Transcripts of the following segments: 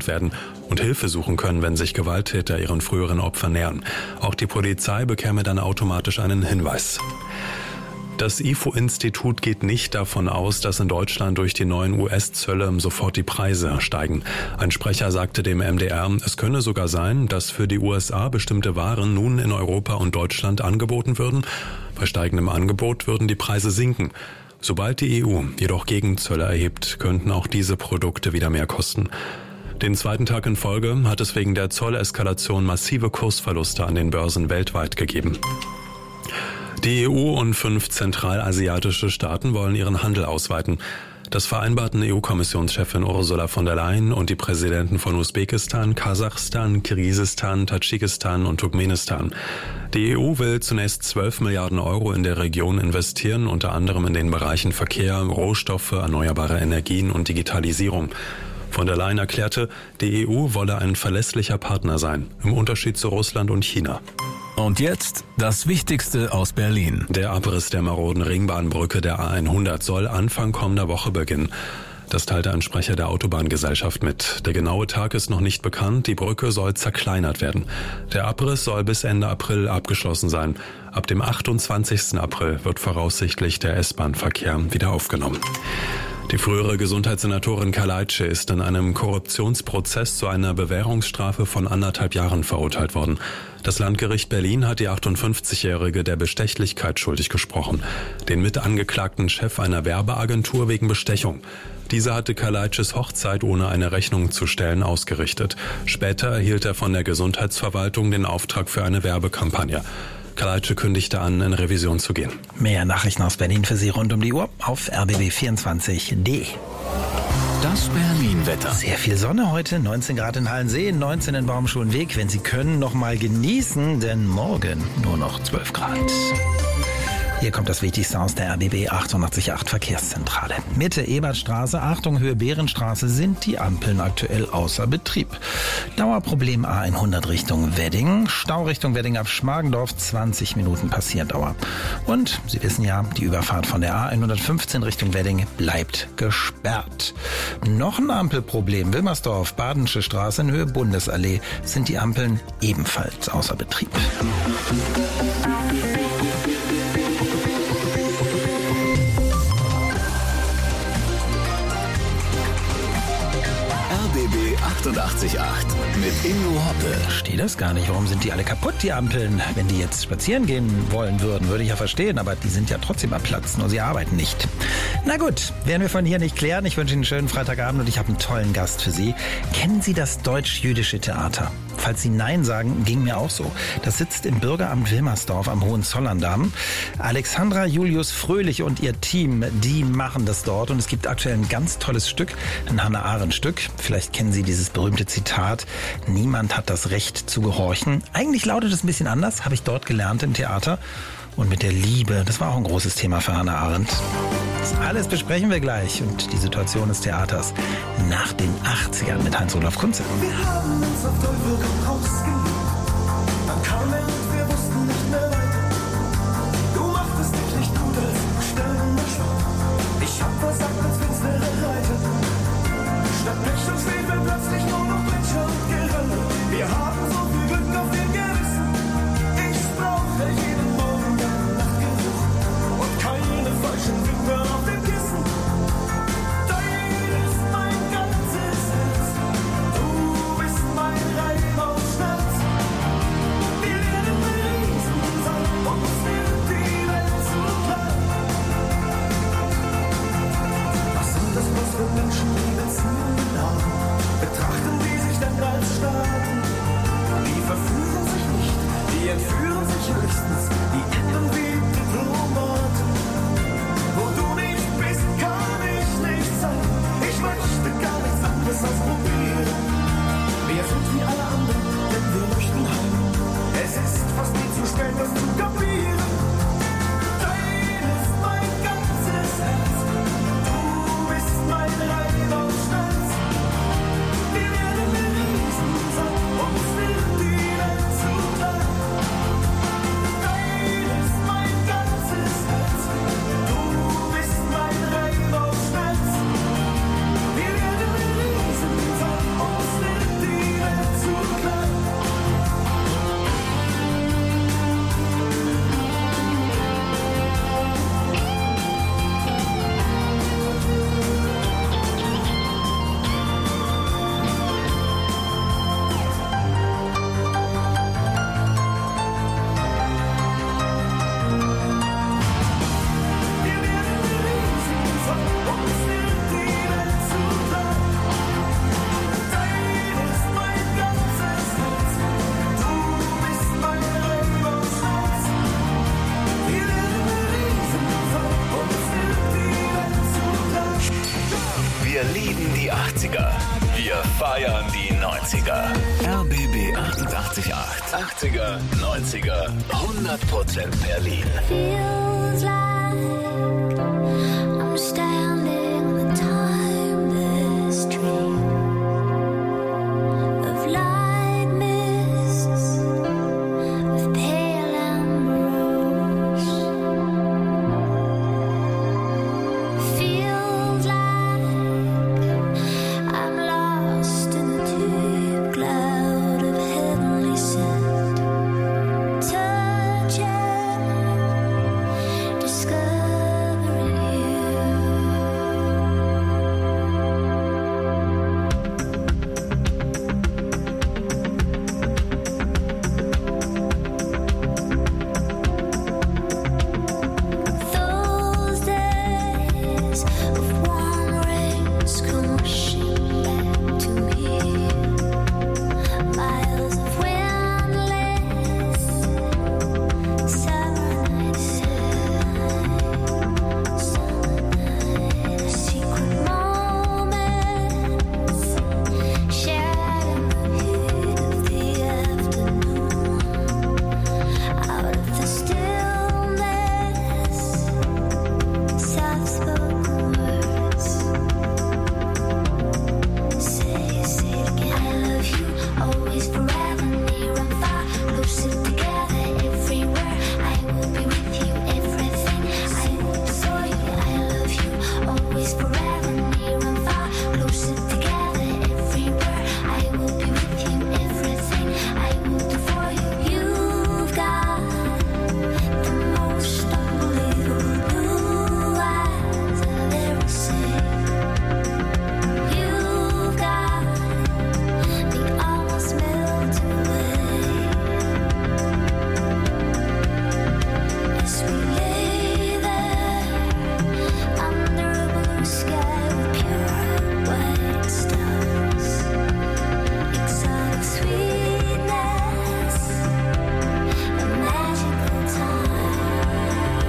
werden und Hilfe suchen können, wenn sich Gewalttäter ihren früheren Opfern nähern. Auch die Polizei bekäme dann automatisch einen Hinweis. Das IFO-Institut geht nicht davon aus, dass in Deutschland durch die neuen US-Zölle sofort die Preise steigen. Ein Sprecher sagte dem MDR, es könne sogar sein, dass für die USA bestimmte Waren nun in Europa und Deutschland angeboten würden. Bei steigendem Angebot würden die Preise sinken. Sobald die EU jedoch Gegenzölle erhebt, könnten auch diese Produkte wieder mehr kosten. Den zweiten Tag in Folge hat es wegen der Zolleskalation massive Kursverluste an den Börsen weltweit gegeben. Die EU und 5 zentralasiatische Staaten wollen ihren Handel ausweiten. Das vereinbarten EU-Kommissionschefin Ursula von der Leyen und die Präsidenten von Usbekistan, Kasachstan, Kirgisistan, Tadschikistan und Turkmenistan. Die EU will zunächst 12 Milliarden Euro in der Region investieren, unter anderem in den Bereichen Verkehr, Rohstoffe, erneuerbare Energien und Digitalisierung. Von der Leyen erklärte, die EU wolle ein verlässlicher Partner sein, im Unterschied zu Russland und China. Und jetzt das Wichtigste aus Berlin. Der Abriss der maroden Ringbahnbrücke der A100 soll Anfang kommender Woche beginnen. Das teilte ein Sprecher der Autobahngesellschaft mit. Der genaue Tag ist noch nicht bekannt. Die Brücke soll zerkleinert werden. Der Abriss soll bis Ende April abgeschlossen sein. Ab dem 28. April wird voraussichtlich der S-Bahn-Verkehr wieder aufgenommen. Die frühere Gesundheitssenatorin Kaleitsche ist in einem Korruptionsprozess zu einer Bewährungsstrafe von 1,5 Jahren verurteilt worden. Das Landgericht Berlin hat die 58-Jährige der Bestechlichkeit schuldig gesprochen. Den mitangeklagten Chef einer Werbeagentur wegen Bestechung. Dieser hatte Kaleitsches Hochzeit ohne eine Rechnung zu stellen ausgerichtet. Später erhielt er von der Gesundheitsverwaltung den Auftrag für eine Werbekampagne. Kaleitsche kündigte an, in Revision zu gehen. Mehr Nachrichten aus Berlin für Sie rund um die Uhr auf rbb24.de. Das Berlin-Wetter. Sehr viel Sonne heute, 19 Grad in Hallensee, 19 in Baumschulenweg. Wenn Sie können, noch mal genießen, denn morgen nur noch 12 Grad. Hier kommt das Wichtigste aus der RBB 888 Verkehrszentrale. Mitte Ebertstraße, Achtung Höhe Behrenstraße sind die Ampeln aktuell außer Betrieb. Dauerproblem A100 Richtung Wedding, Stau Richtung Wedding ab Schmargendorf, 20 Minuten Passierdauer. Und Sie wissen ja, die Überfahrt von der A115 Richtung Wedding bleibt gesperrt. Noch ein Ampelproblem, Wilmersdorf, Badensche Straße in Höhe Bundesallee, sind die Ampeln ebenfalls außer Betrieb. RBB 888 mit Ingo Hoppe. Verstehe das gar nicht. Warum sind die alle kaputt, die Ampeln? Wenn die jetzt spazieren gehen wollen würden, würde ich ja verstehen. Aber die sind ja trotzdem am Platz, nur sie arbeiten nicht. Na gut, werden wir von hier nicht klären. Ich wünsche Ihnen einen schönen Freitagabend und ich habe einen tollen Gast für Sie. Kennen Sie das Deutsch-Jüdische Theater? Falls Sie Nein sagen, ging mir auch so. Das sitzt im Bürgeramt Wilmersdorf am Hohenzollern-Damm. Alexandra Julius Fröhlich und ihr Team, die machen das dort. Und es gibt aktuell ein ganz tolles Stück, ein Hannah-Arendt-Stück. Vielleicht kennen Sie dieses berühmte Zitat, niemand hat das Recht zu gehorchen. Eigentlich lautet es ein bisschen anders, habe ich dort gelernt im Theater. Und mit der Liebe, das war auch ein großes Thema für Hannah Arendt. Das alles besprechen wir gleich und die Situation des Theaters nach den 80ern mit Heinz-Olaf Kunze. Wir haben uns auf Teufel komm raus geliebt. Dann kam er und wir wussten nicht mehr weiter. Du machtest dich nicht gut als sterbender Schwach. Ich hab versagt als finstere Reiter. Statt Pech und Schwefel plötzlich nur noch Gletscher und Gerölle. Wir haben so viel Glück auf dem Gewissen. Ich brauche jeden Morgen deinen Nachtgeruch und keine falschen Winter auf dem Kissen. Dein ist mein ganzes Herz. Du bist mein Reim aus Schmerz. Wir werden Riesen sein, uns wird die Welt zu klein. Was die 90er. RBB 88.8. 80er, 90er, 100% Berlin. Feels like I'm standing in a timeless dream of light mists, of pale amber rose. Feels like I'm lost in a deep cloud of heavenly scent. Touching, discovering you. Those days of warm rains come rushing back to me. Miles of windless summer nights, secret moments shared in the heat of the afternoon. Out of the stillness, soft-spoken words. Say it again. I love you, always, forever, near and far, closer together, everywhere. I will be with you, everything. I will do for you. I love you, always, forever, near and far, closer together, everywhere. I will be with you, everything. I will do for you. You've got the most unbelievable blue eyes I've ever seen. You've got me almost melting away as we lay there under a blue sky with pure white stars. Exotic sweetness, a magical time.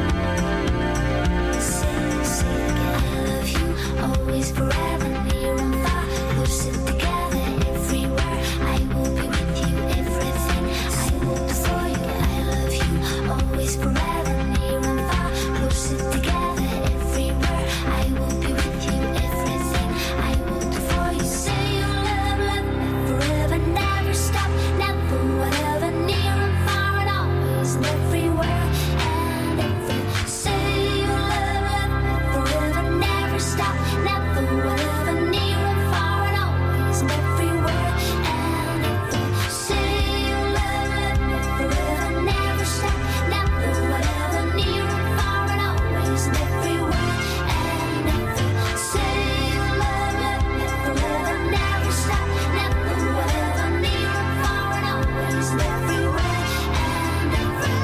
Say it again. I love you, always, forever, near and far, closer together, everywhere. I will be with you, everything. I will do for you. I love you, always, forever, near and far, closer together, everywhere. I will be with you, everything. I will do for you. Say you love me forever, never stop, never, whatever, near and far, and always, and everywhere, and every. Say you love me forever, never stop, never, whatever, near and far, and always, and everywhere, and every. Say you love me forever, never stop, never, whatever, near and far, and always, and everywhere, and every. Say you love me forever, never stop, never, whatever, near and far, and always, and everywhere, and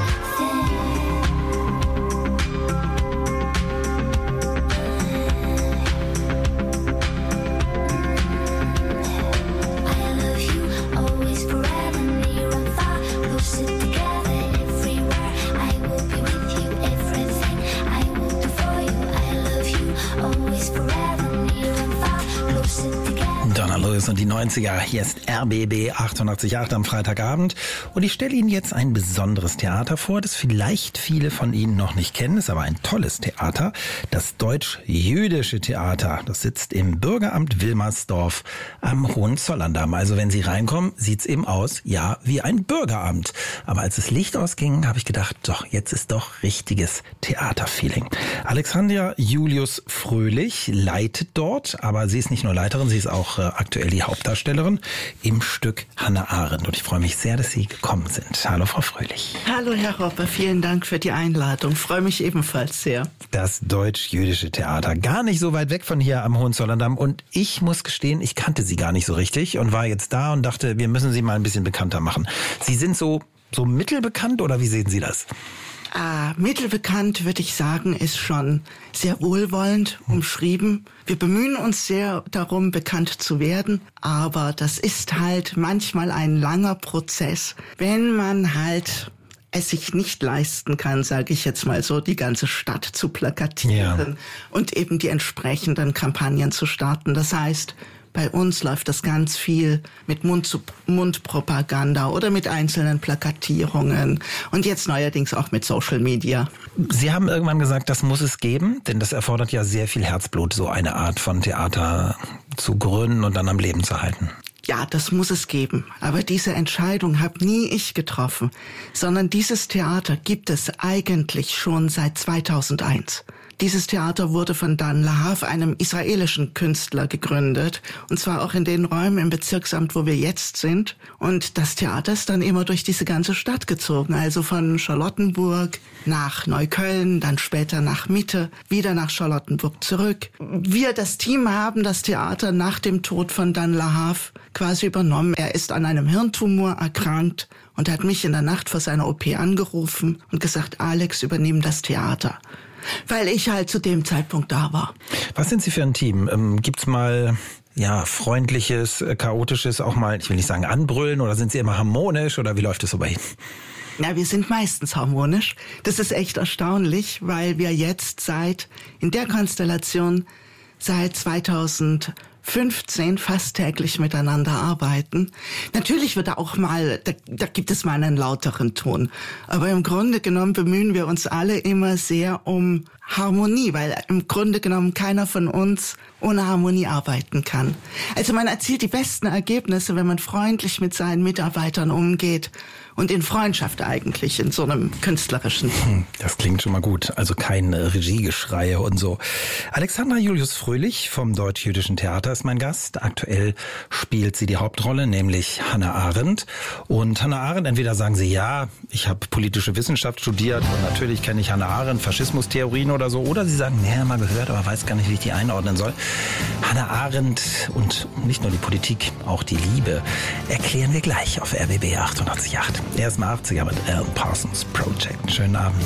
I love you, always, forever, near and far, closer together, everywhere. I will be with you, everything. I will do for you. I love you, always, forever, near and far, closer together. Donna Lewis und die 90er. Hier ist RBB 88.8 am Freitagabend. Und ich stelle Ihnen jetzt ein besonderes Theater vor, das vielleicht viele von Ihnen noch nicht kennen. Ist aber ein tolles Theater. Das Deutsch-Jüdische Theater. Das sitzt im Bürgeramt Wilmersdorf am Hohenzollerndamm. Also wenn Sie reinkommen, sieht's eben aus, ja, wie ein Bürgeramt. Aber als das Licht ausging, habe ich gedacht, doch, jetzt ist doch richtiges Theaterfeeling. Alexandra Julius Fröhlich leitet dort, aber sie ist nicht nur Leiterin, sie ist auch aktuell die Hauptdarstellerin im Stück Hannah Arendt. Und ich freue mich sehr, dass Sie gekommen sind. Hallo, Frau Fröhlich. Hallo, Herr Hoppe. Vielen Dank für die Einladung. Freue mich ebenfalls sehr. Das Deutsch-Jüdische Theater. Gar nicht so weit weg von hier am Hohenzollerndamm. Und ich muss gestehen, ich kannte Sie gar nicht so richtig und war jetzt da und dachte, wir müssen Sie mal ein bisschen bekannter machen. Sie sind so mittelbekannt oder wie sehen Sie das? Mittelbekannt, würde ich sagen, ist schon sehr wohlwollend umschrieben. Wir bemühen uns sehr darum, bekannt zu werden, aber das ist halt manchmal ein langer Prozess, wenn man halt es sich nicht leisten kann, sage ich jetzt mal so, die ganze Stadt zu plakatieren und eben die entsprechenden Kampagnen zu starten. Das heißt, Bei uns läuft das ganz viel mit Mund-zu-Mund-Propaganda oder mit einzelnen Plakatierungen und jetzt neuerdings auch mit Social Media. Sie haben irgendwann gesagt, das muss es geben, denn das erfordert ja sehr viel Herzblut, so eine Art von Theater zu gründen und dann am Leben zu halten. Ja, das muss es geben. Aber diese Entscheidung habe nie ich getroffen, sondern dieses Theater gibt es eigentlich schon seit 2001. Dieses Theater wurde von Dan Lahav, einem israelischen Künstler, gegründet. Und zwar auch in den Räumen im Bezirksamt, wo wir jetzt sind. Und das Theater ist dann immer durch diese ganze Stadt gezogen. Also von Charlottenburg nach Neukölln, dann später nach Mitte, wieder nach Charlottenburg zurück. Wir, das Team, haben das Theater nach dem Tod von Dan Lahav quasi übernommen. Er ist an einem Hirntumor erkrankt und hat mich in der Nacht vor seiner OP angerufen und gesagt, Alex, übernimm das Theater. Weil ich halt zu dem Zeitpunkt da war. Was sind Sie für ein Team? Gibt's mal freundliches, chaotisches, auch mal, ich will nicht sagen anbrüllen, oder sind Sie immer harmonisch, oder wie läuft es so bei Ihnen? Ja, wir sind meistens harmonisch. Das ist echt erstaunlich, weil wir jetzt in der Konstellation seit 2015 fast täglich miteinander arbeiten. Natürlich wird da auch mal, da gibt es mal einen lauteren Ton. Aber im Grunde genommen bemühen wir uns alle immer sehr um Harmonie, weil im Grunde genommen keiner von uns ohne Harmonie arbeiten kann. Also man erzielt die besten Ergebnisse, wenn man freundlich mit seinen Mitarbeitern umgeht und in Freundschaft eigentlich, in so einem künstlerischen. Das klingt schon mal gut. Also kein Regiegeschreie und so. Alexandra Julius Fröhlich vom Deutsch-Jüdischen Theater ist mein Gast. Aktuell spielt sie die Hauptrolle, nämlich Hannah Arendt. Und Hannah Arendt, entweder sagen Sie, ja, ich habe politische Wissenschaft studiert und natürlich kenne ich Hannah Arendt, Faschismustheorien oder so. Oder Sie sagen, nee, mal gehört, aber weiß gar nicht, wie ich die einordnen soll. Hannah Arendt und nicht nur die Politik, auch die Liebe, erklären wir gleich auf RBB 88.8. Erstmal 80er mit Alan Parsons Project. Schönen Abend.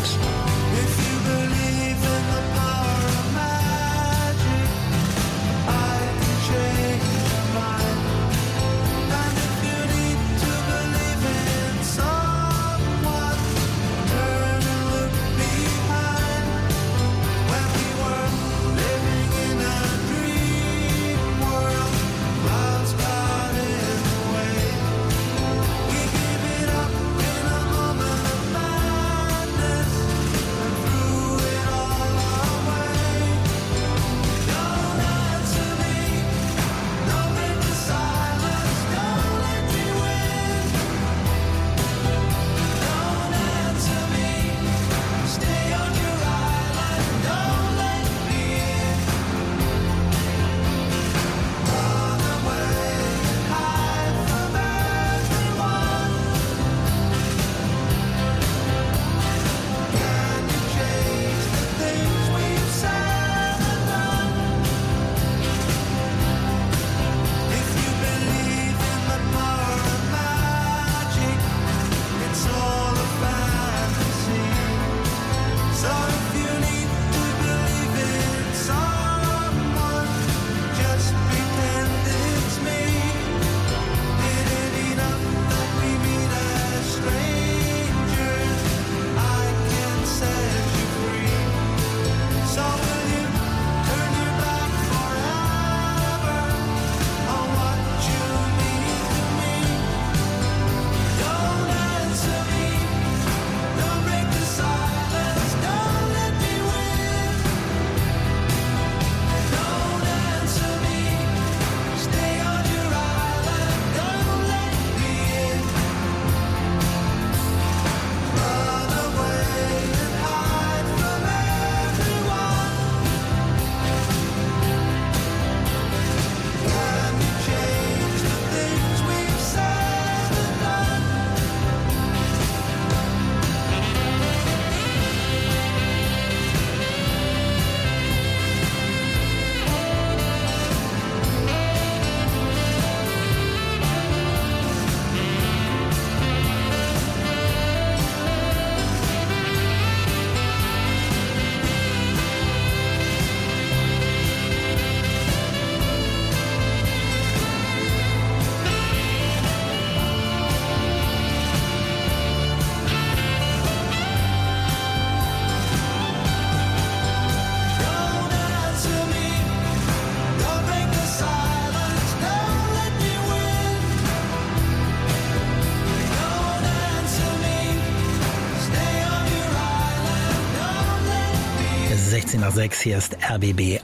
5:10, hier ist RBB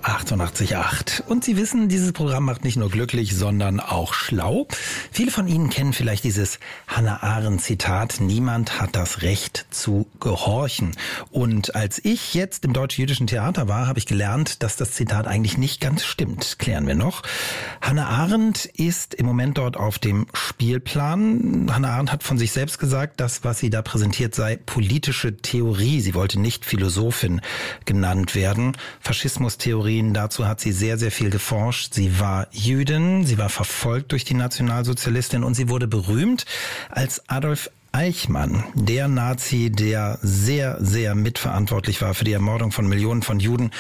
88.8. Und Sie wissen, dieses Programm macht nicht nur glücklich, sondern auch schlau. Viele von Ihnen kennen vielleicht dieses Hannah Arendt-Zitat, niemand hat das Recht zu gehorchen. Und als ich jetzt im Deutsch-Jüdischen Theater war, habe ich gelernt, dass das Zitat eigentlich nicht ganz stimmt. Klären wir noch. Hannah Arendt ist im Moment dort auf dem Spielplan. Hannah Arendt hat von sich selbst gesagt, das, was sie da präsentiert, sei politische Theorie. Sie wollte nicht Philosophin genannt werden. Faschismustheorien, dazu hat sie sehr, sehr viel geforscht. Sie war Jüdin, sie war verfolgt durch die Nationalsozialistin und sie wurde berühmt als Adolf Eichmann, der Nazi, der sehr, sehr mitverantwortlich war für die Ermordung von Millionen von Juden,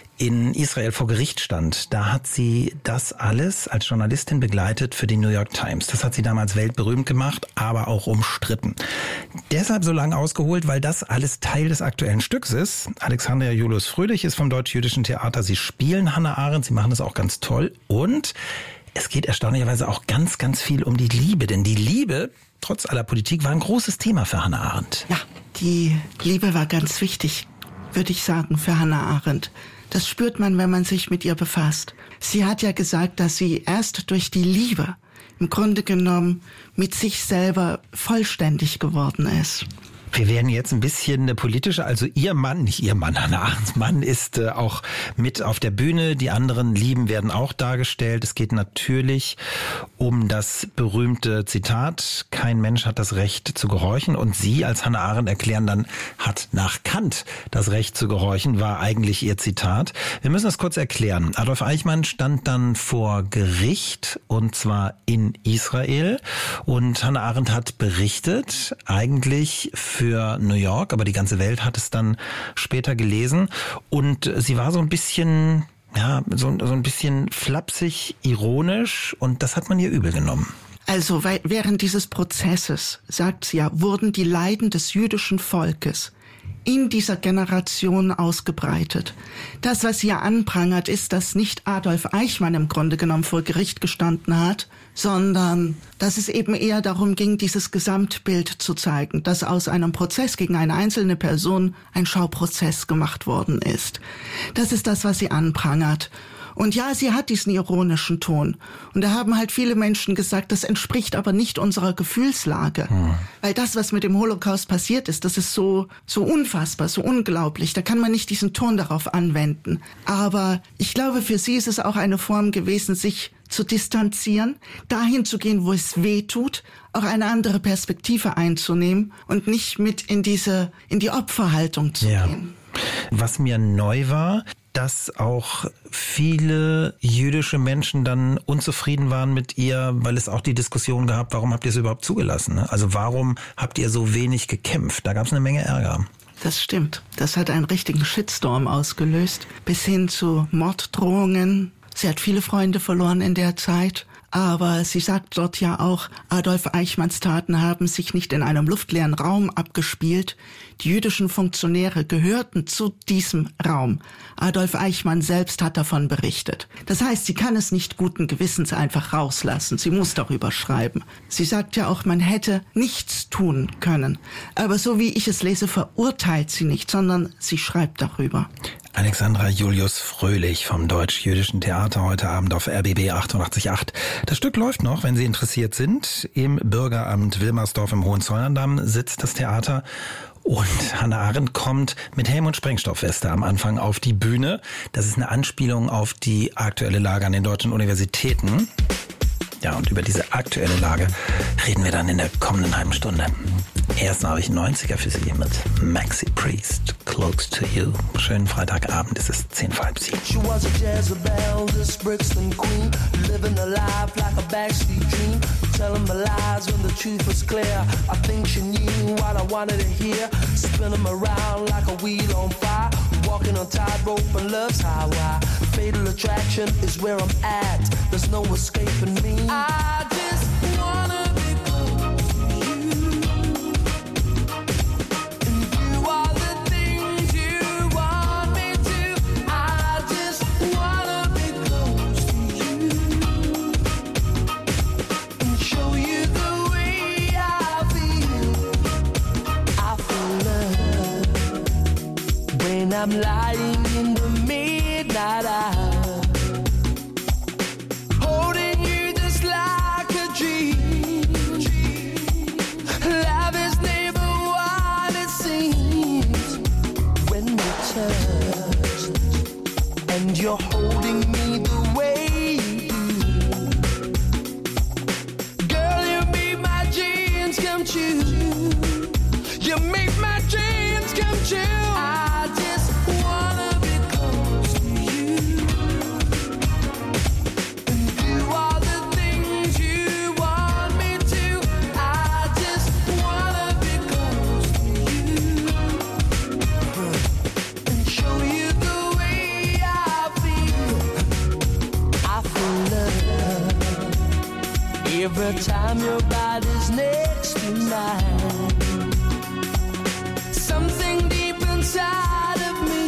in Israel vor Gericht stand. Da hat sie das alles als Journalistin begleitet für die New York Times. Das hat sie damals weltberühmt gemacht, aber auch umstritten. Deshalb so lange ausgeholt, weil das alles Teil des aktuellen Stücks ist. Alexandra Julius-Fröhlich ist vom Deutsch-Jüdischen Theater. Sie spielen Hannah Arendt, sie machen das auch ganz toll. Und es geht erstaunlicherweise auch ganz, ganz viel um die Liebe. Denn die Liebe, trotz aller Politik, war ein großes Thema für Hannah Arendt. Ja, die Liebe war ganz wichtig, würde ich sagen, für Hannah Arendt. Das spürt man, wenn man sich mit ihr befasst. Sie hat ja gesagt, dass sie erst durch die Liebe im Grunde genommen mit sich selber vollständig geworden ist. Wir werden jetzt ein bisschen politischer, also ihr Mann, nicht ihr Mann, Hannah Arendts Mann ist auch mit auf der Bühne. Die anderen Lieben werden auch dargestellt. Es geht natürlich um das berühmte Zitat, kein Mensch hat das Recht zu gehorchen. Und Sie als Hannah Arendt erklären dann, hat nach Kant das Recht zu gehorchen, war eigentlich ihr Zitat. Wir müssen das kurz erklären. Adolf Eichmann stand dann vor Gericht und zwar in Israel. Und Hannah Arendt hat berichtet, eigentlich für New York, aber die ganze Welt hat es dann später gelesen und sie war so ein bisschen, ja, so ein bisschen flapsig, ironisch und das hat man ihr übel genommen. Also während dieses Prozesses, sagt sie ja, wurden die Leiden des jüdischen Volkes in dieser Generation ausgebreitet. Das, was sie ja anprangert, ist, dass nicht Adolf Eichmann im Grunde genommen vor Gericht gestanden hat, sondern dass es eben eher darum ging, dieses Gesamtbild zu zeigen, dass aus einem Prozess gegen eine einzelne Person ein Schauprozess gemacht worden ist. Das ist das, was sie anprangert. Und ja, sie hat diesen ironischen Ton. Und da haben halt viele Menschen gesagt, das entspricht aber nicht unserer Gefühlslage. Weil das, was mit dem Holocaust passiert ist, das ist so unfassbar, so unglaublich. Da kann man nicht diesen Ton darauf anwenden. Aber ich glaube, für sie ist es auch eine Form gewesen, sich zu distanzieren, dahin zu gehen, wo es weh tut, auch eine andere Perspektive einzunehmen und nicht mit in die Opferhaltung zu gehen. Was mir neu war, dass auch viele jüdische Menschen dann unzufrieden waren mit ihr, weil es auch die Diskussion gab, warum habt ihr es überhaupt zugelassen? Also warum habt ihr so wenig gekämpft? Da gab es eine Menge Ärger. Das stimmt. Das hat einen richtigen Shitstorm ausgelöst, bis hin zu Morddrohungen. Sie hat viele Freunde verloren in der Zeit. Aber sie sagt dort ja auch, Adolf Eichmanns Taten haben sich nicht in einem luftleeren Raum abgespielt. Die jüdischen Funktionäre gehörten zu diesem Raum. Adolf Eichmann selbst hat davon berichtet. Das heißt, sie kann es nicht guten Gewissens einfach rauslassen. Sie muss darüber schreiben. Sie sagt ja auch, man hätte nichts tun können. Aber so wie ich es lese, verurteilt sie nicht, sondern sie schreibt darüber. Alexandra Julius-Fröhlich vom Deutsch-Jüdischen Theater heute Abend auf RBB 88.8. Das Stück läuft noch, wenn Sie interessiert sind. Im Bürgeramt Wilmersdorf im Hohenzollern-Damm sitzt das Theater. Und Hannah Arendt kommt mit Helm- und Sprengstoffweste am Anfang auf die Bühne. Das ist eine Anspielung auf die aktuelle Lage an den deutschen Universitäten. Ja, und über diese aktuelle Lage reden wir dann in der kommenden halben Stunde. Erst habe ich 90er für Sie mit Maxi Priest, Close to You. Schönen Freitagabend, es ist 6:10. She was a Jezebel, this Brixton queen, living a life like a backstreet dream, telling my lies when the truth was clear. I think she knew what I wanted to hear, spinning them around like a wheel on fire, walking on tightrope and love's highway. Fatal attraction is where I'm at, there's no escaping me. I just wanna be close to you, and you are the things you want me to. I just wanna be close to you and show you the way I feel. I feel love when I'm lying in the you're holding me the way you do. Girl, you make my dreams come true. You make my dreams come true. I just wanna be close to you and do all the things you want me to. I just wanna be close to you and show you the way I feel. I feel love every time your body's next to mine. Something deep inside of me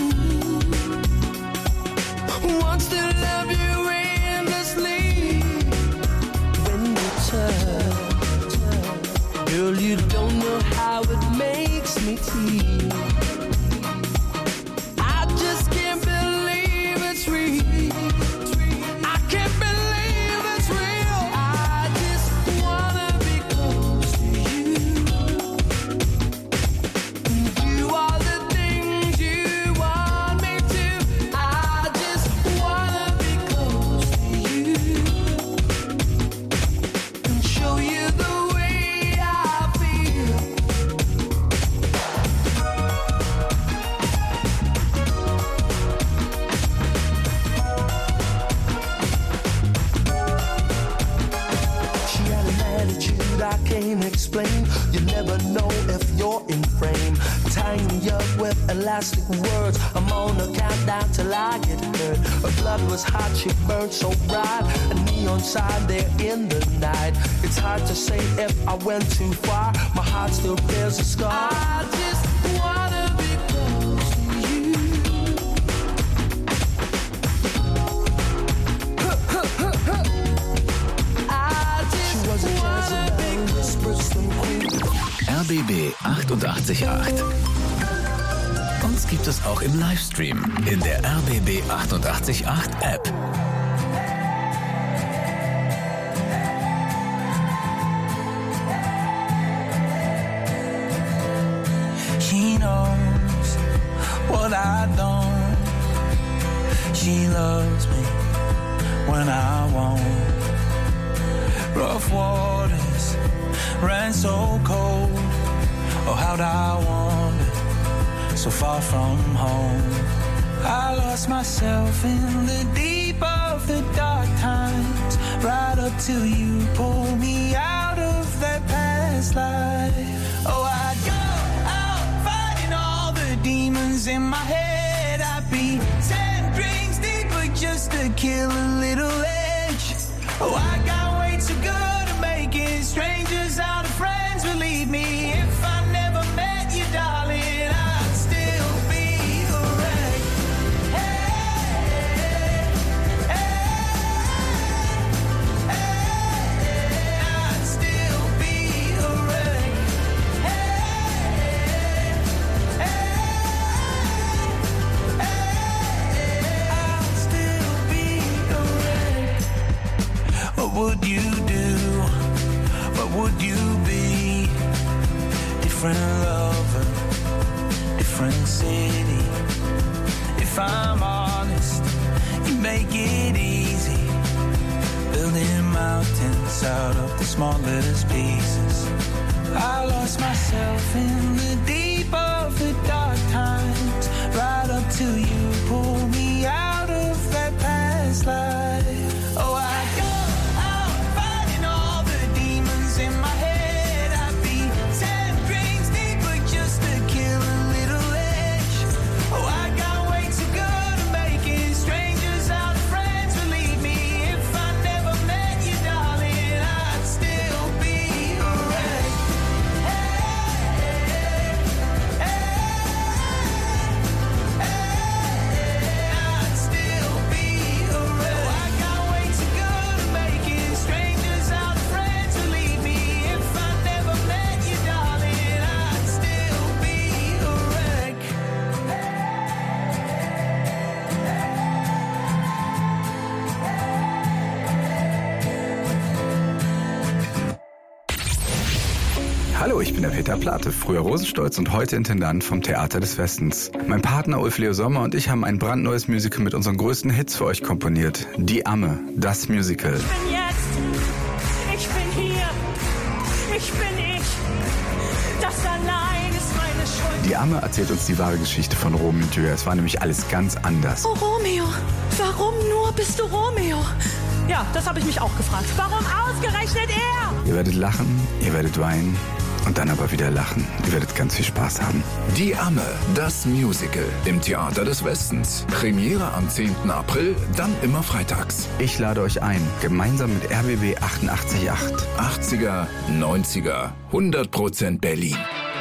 wants to love you endlessly. When you touch, girl, you don't know how it makes me feel. I just can't believe it's real. I can't believe it's real. I just wanna be close to you. Do all the things you want me to. I just wanna be close to you and show you the way I feel. She had an attitude I can't explain. You never know if you're in frame. Tying me up with elastic words. I'm on a countdown till I get hurt. Her blood was hot, she burned so bright. A neon sign there in the night. It's hard to say if I went too far. My heart still bears a scar. I just wanna be close to you. I just wanna be close to you. RBB 888. Uns gibt es auch im Livestream in der RBB 888 App. She knows what I don't. She loves me when I won't. Rough waters ran so cold. Oh, how'd I wander so far from home? I lost myself in the deep of the dark times, right up till you pulled me out of that past life. Oh, I'd go out fighting all the demons in my head. I'd be 10 drinks deeper just to kill a little edge. Oh, I got way too good at making strangers out of friends. Believe me, if I never met you, darling, I'd still be a wreck. Hey, I'd still be a wreck. I'd still be a wreck. What would you do? What would you be? Different lover, different city. If I'm honest, you make it easy. Building mountains out of the smallest pieces. I lost myself in the deep of the dark times, right up till you pulled me out of that past life. Oh, I go out fighting all the demons in my head. I'd be 10 drinks deeper just to kill a little edge. Oh, I got way too good at making strangers out of friends. Believe me, if I never met you, darling, I'd still be a wreck. I'd still be a wreck. Hallo, ich bin der Peter Plate, früher Rosenstolz und heute Intendant vom Theater des Westens. Mein Partner Ulf Leo Sommer und ich haben ein brandneues Musical mit unseren größten Hits für euch komponiert. Die Amme, das Musical. Ich bin jetzt, ich bin hier, ich bin ich, das allein ist meine Schuld. Die Amme erzählt uns die wahre Geschichte von Romeo und Julia. Es war nämlich alles ganz anders. Oh Romeo, warum nur bist du Romeo? Ja, das habe ich mich auch gefragt. Warum ausgerechnet er? Ihr werdet lachen, ihr werdet weinen und dann aber wieder lachen. Ihr werdet ganz viel Spaß haben. Die Amme, das Musical im Theater des Westens. Premiere am 10. April, dann immer freitags. Ich lade euch ein, gemeinsam mit RBB 88.8. 80er, 90er, 100% Berlin.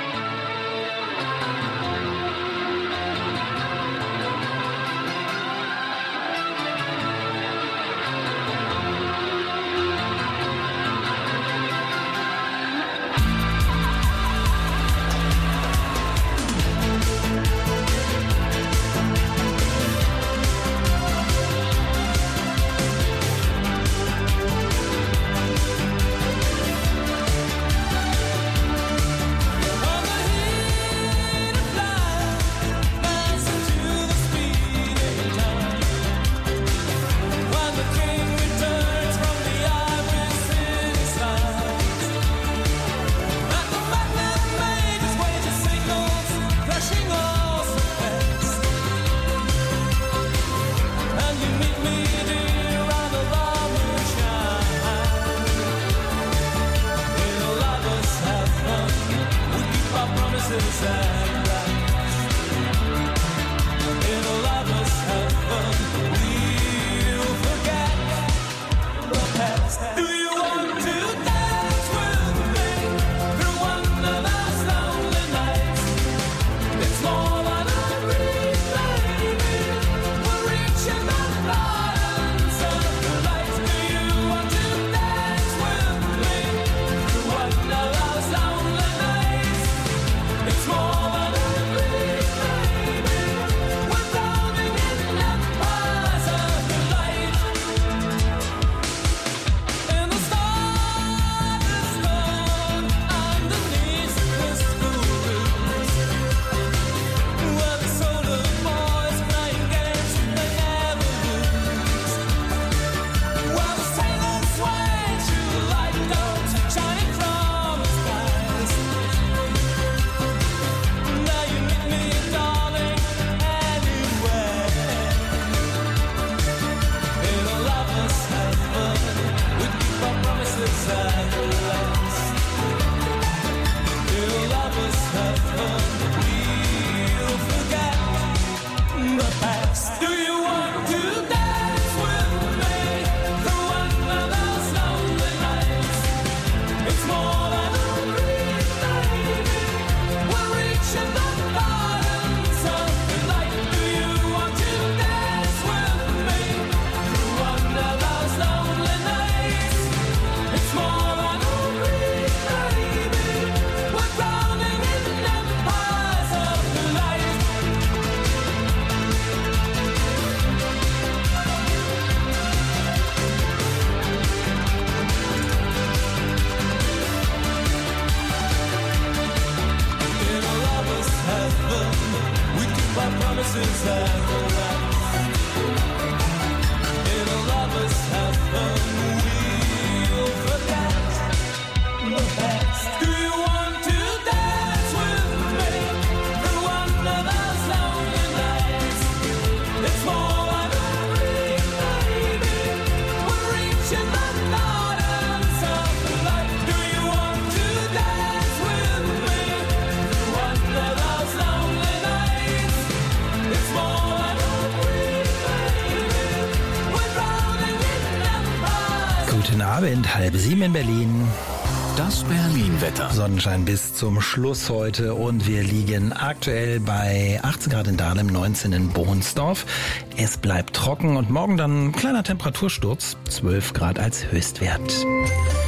Guten Abend, 6:30 in Berlin. Das Berlin-Wetter. Sonnenschein bis zum Schluss heute und wir liegen aktuell bei 18 Grad in Dahlem, 19 in Bohnsdorf. Es bleibt trocken und morgen dann ein kleiner Temperatursturz, 12 Grad als Höchstwert.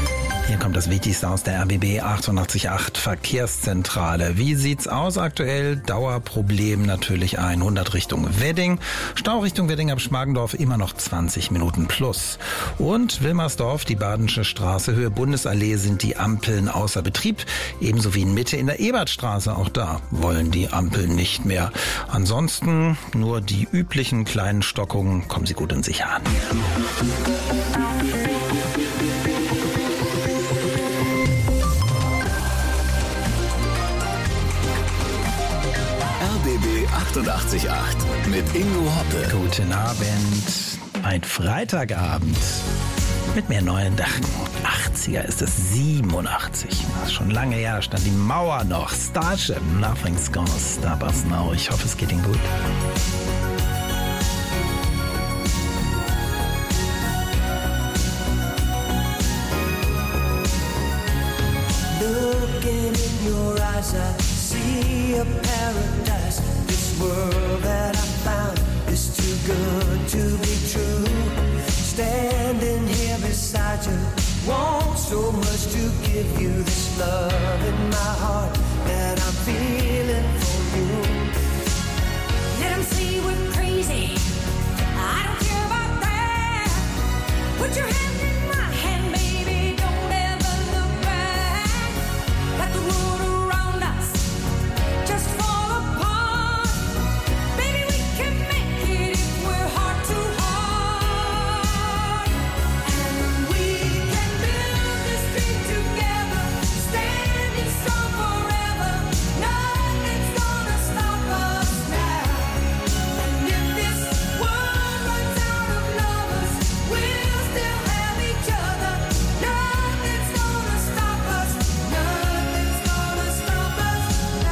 Hier kommt das Wichtigste aus der RBB 88.8 Verkehrszentrale. Wie sieht's aus aktuell? Dauerproblem natürlich 100 Richtung Wedding. Stau Richtung Wedding ab Schmargendorf immer noch 20 Minuten plus. Und Wilmersdorf, die Badensche Straße, Höhe Bundesallee sind die Ampeln außer Betrieb. Ebenso wie in Mitte in der Ebertstraße. Auch da wollen die Ampeln nicht mehr. Ansonsten nur die üblichen kleinen Stockungen. Kommen Sie gut und sicher an. RBB 88.8 mit Ingo Hoppe. Guten Abend. Ein Freitagabend mit mehr neuen Dachen. 80er ist es 87. Das ist schon lange her, da stand die Mauer noch. Starship, Nothing's Gonna Stop Us Now. Ich hoffe, es geht Ihnen gut. Looking in your eyes, I see a paradise. This world that I found is too good to be true. Standing here beside you, want so much to give you this love in my heart that I'm feeling for you. Let 'em say we're crazy. I don't care about that. Put your hand in my hand, baby. Don't ever look back. Let the world around us just fall apart. Baby, we can make it if we're heart to heart. And we can build this dream together, standing strong forever. Nothing's gonna stop us now. And if this world runs out of lovers, we'll still have each other. Nothing's gonna stop us. Nothing's gonna stop us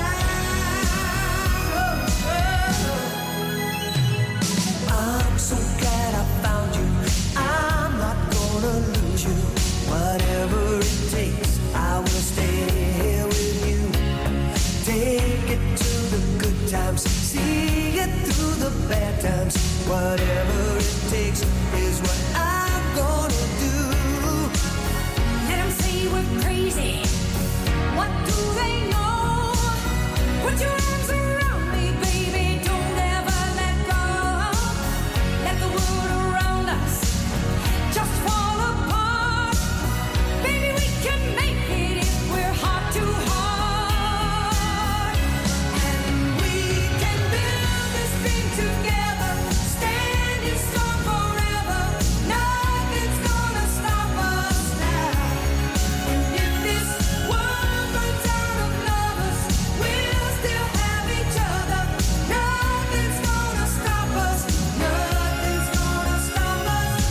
now. I'm so glad I found you. I'm not gonna lose you. Whatever it takes, I will stay here with you. Take it to the good times, see it through the bad times. Whatever it takes is what I'm gonna do. Let 'em say we're crazy. What do they know? Put your arms around me, baby. Don't ever let go. Let the world around us just fall apart. Baby, we can make it if we're heart to heart. And we can build this dream together, standing strong forever. Nothing's gonna stop us now. And if this world runs out of lovers, we'll still have each other. Nothing's gonna stop us. Nothing's gonna stop us.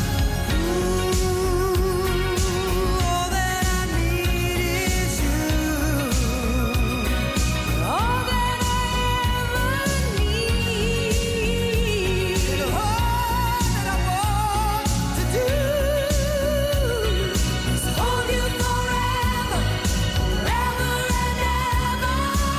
Ooh, all that I need is you. All that I ever need. All that I want to do is hold you forever, forever and ever.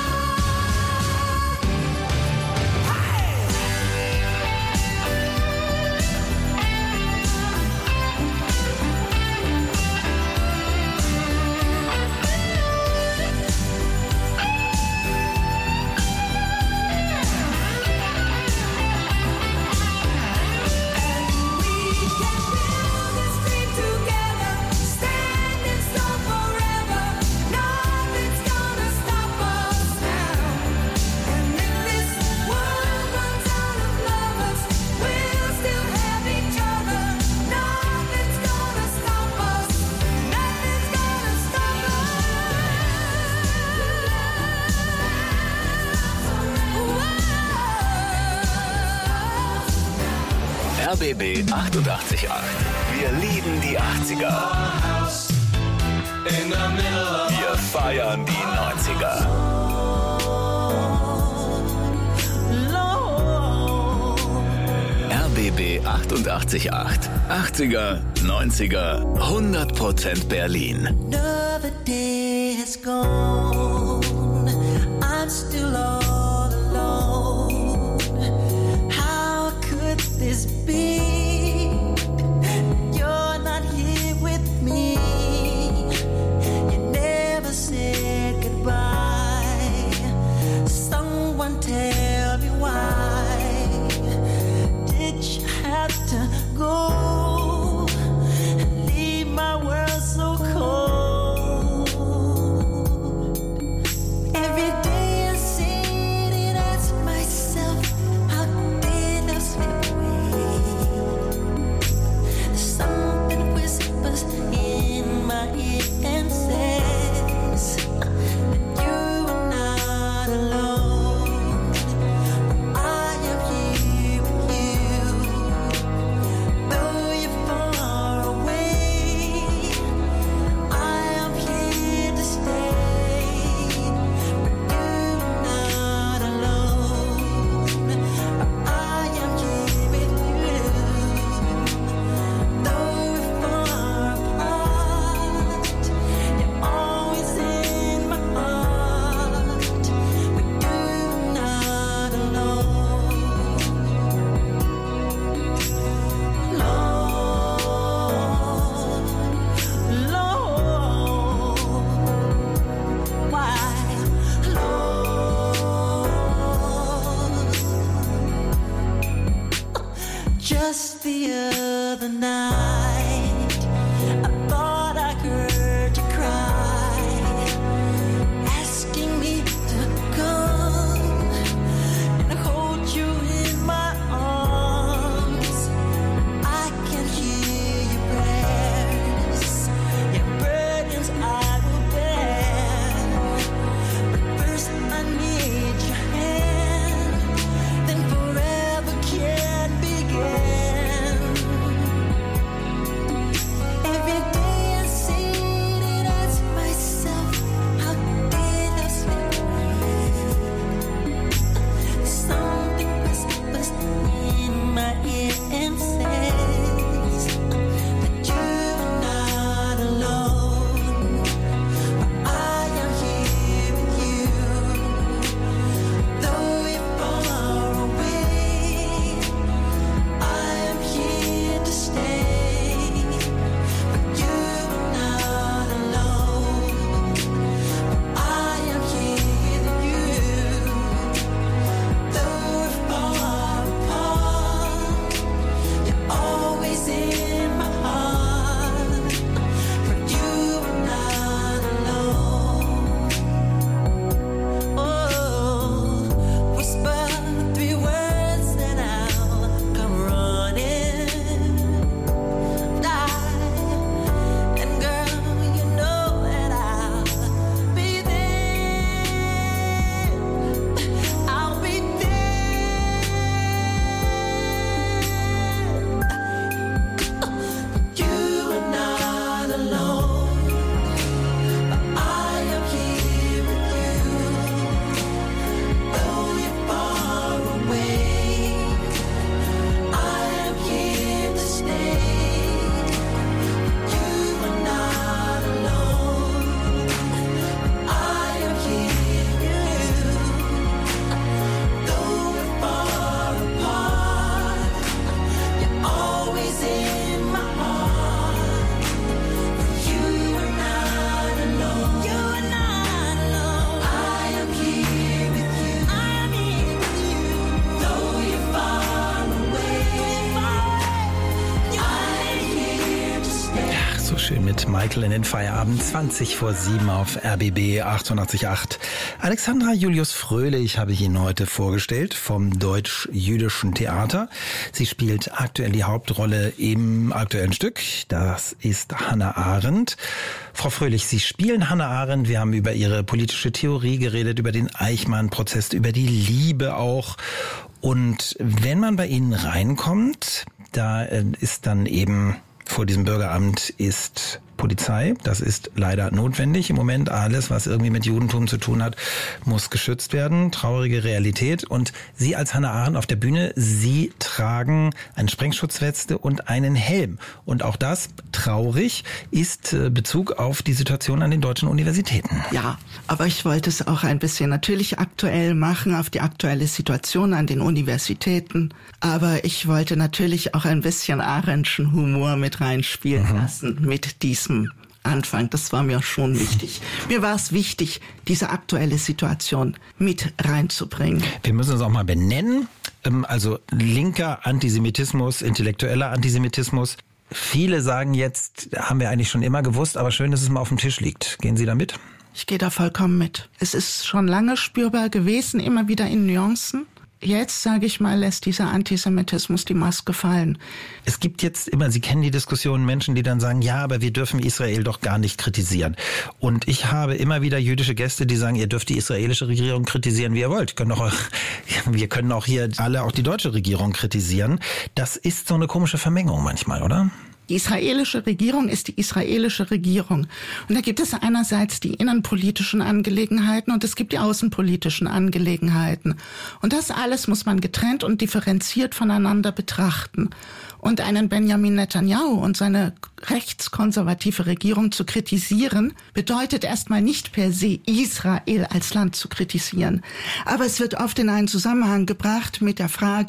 RBB 88.8. Wir lieben die 80er. Wir feiern die 90er. RBB 88.8. 80er, 90er, 100% Berlin. Another day has gone. I'm still all alone. How could this be? You're not here with me. the other night. I thought I heard you cry, asking me to come and hold you in my arms. I can hear your prayers, your burdens I will bear. But first I need your hand, then forever can begin. Every day I say it as myself, how did I slip away? Something whispers in my ear and says that you're not alone. But I am here with you, though you're far away. I am here to stay, but you're not alone. I am here with you, though we're far apart. You're always in my heart, but you're not alone. Oh, whisper 3 words and I'll come running. And girl, you know that I'll be there. I'll be there. You are not alone. I am here with you, though you're far away. I am here to stay. You are not alone. I am here with you, though we're far apart. You're always in my heart. You are not alone. You are not alone. I am here with you. I am here with you, though you're far away. I am here to stay. Ach, so schön mit Michael in den Feierabend. 20:07 auf RBB 88.8. Alexandra Julius Fröhlich habe ich Ihnen heute vorgestellt vom Deutsch-Jüdischen Theater. Sie spielt aktuell die Hauptrolle im aktuellen Stück. Das ist Hannah Arendt. Frau Fröhlich, Sie spielen Hannah Arendt. Wir haben über Ihre politische Theorie geredet, über den Eichmann-Prozess, über die Liebe auch. Und wenn man bei Ihnen reinkommt, da ist dann eben vor diesem Bürgeramt ist Polizei. Das ist leider notwendig im Moment. Alles, was irgendwie mit Judentum zu tun hat, muss geschützt werden. Traurige Realität. Und Sie als Hannah Arendt auf der Bühne, Sie tragen eine Sprengschutzweste und einen Helm. Und auch das, traurig, ist Bezug auf die Situation an den deutschen Universitäten. Ja, aber ich wollte es auch ein bisschen natürlich aktuell machen, auf die aktuelle Situation an den Universitäten. Aber ich wollte natürlich auch ein bisschen Arendtschen Humor mit reinspielen lassen mit diesem Anfang. Das war mir schon wichtig. Mir war es wichtig, diese aktuelle Situation mit reinzubringen. Wir müssen es auch mal benennen. Also linker Antisemitismus, intellektueller Antisemitismus. Viele sagen jetzt, haben wir eigentlich schon immer gewusst, aber schön, dass es mal auf dem Tisch liegt. Gehen Sie da mit? Ich gehe da vollkommen mit. Es ist schon lange spürbar gewesen, immer wieder in Nuancen. Jetzt, sage ich mal, lässt dieser Antisemitismus die Maske fallen. Es gibt jetzt immer, Sie kennen die Diskussionen, Menschen, die dann sagen, ja, aber wir dürfen Israel doch gar nicht kritisieren. Und ich habe immer wieder jüdische Gäste, die sagen, ihr dürft die israelische Regierung kritisieren, wie ihr wollt. Wir können auch hier alle auch die deutsche Regierung kritisieren. Das ist so eine komische Vermengung manchmal, oder? Die israelische Regierung ist die israelische Regierung. Und da gibt es einerseits die innenpolitischen Angelegenheiten und es gibt die außenpolitischen Angelegenheiten. Und das alles muss man getrennt und differenziert voneinander betrachten. Und einen Benjamin Netanyahu und seine rechtskonservative Regierung zu kritisieren, bedeutet erstmal nicht per se Israel als Land zu kritisieren. Aber es wird oft in einen Zusammenhang gebracht mit der Frage,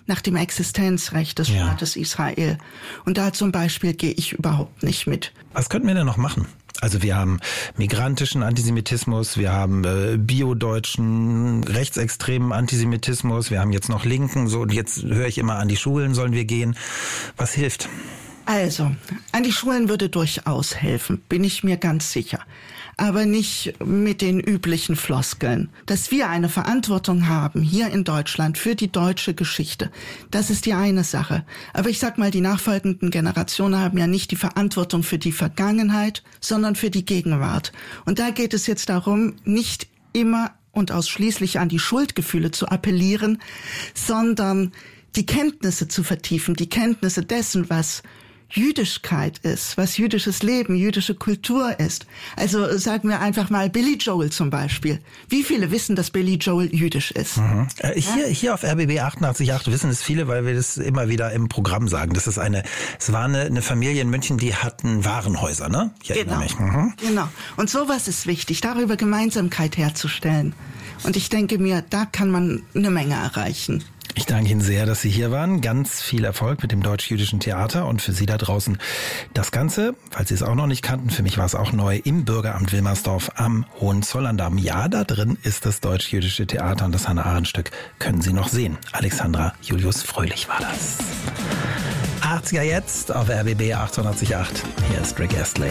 nach dem Existenzrecht des Staates Israel. Und da zum Beispiel gehe ich überhaupt nicht mit. Was könnten wir denn noch machen? Also wir haben migrantischen Antisemitismus, wir haben biodeutschen, rechtsextremen Antisemitismus, wir haben jetzt noch Linken, so, und jetzt höre ich immer, an die Schulen sollen wir gehen. Was hilft? Also, an die Schulen würde durchaus helfen, bin ich mir ganz sicher. Aber nicht mit den üblichen Floskeln. Dass wir eine Verantwortung haben hier in Deutschland für die deutsche Geschichte, das ist die eine Sache. Aber ich sag mal, die nachfolgenden Generationen haben ja nicht die Verantwortung für die Vergangenheit, sondern für die Gegenwart. Und da geht es jetzt darum, nicht immer und ausschließlich an die Schuldgefühle zu appellieren, sondern die Kenntnisse zu vertiefen, die Kenntnisse dessen, was Jüdischkeit ist, was jüdisches Leben, jüdische Kultur ist. Also sagen wir einfach mal Billy Joel zum Beispiel. Wie viele wissen, dass Billy Joel jüdisch ist? Hier auf RBB 88.8 wissen es viele, weil wir das immer wieder im Programm sagen. Es war eine Familie in München, die hatten Warenhäuser, ne? Ich erinnere mich. Genau. Und sowas ist wichtig, darüber Gemeinsamkeit herzustellen. Und ich denke mir, da kann man eine Menge erreichen. Ich danke Ihnen sehr, dass Sie hier waren. Ganz viel Erfolg mit dem Deutsch-Jüdischen Theater und für Sie da draußen das Ganze, falls Sie es auch noch nicht kannten, für mich war es auch neu, im Bürgeramt Wilmersdorf am Hohenzollerndamm. Ja, da drin ist das Deutsch-Jüdische Theater und das Hannah-Arendt-Stück können Sie noch sehen. Alexandra Julius Fröhlich war das. 80er jetzt auf RBB 88.8. Hier ist Rick Astley.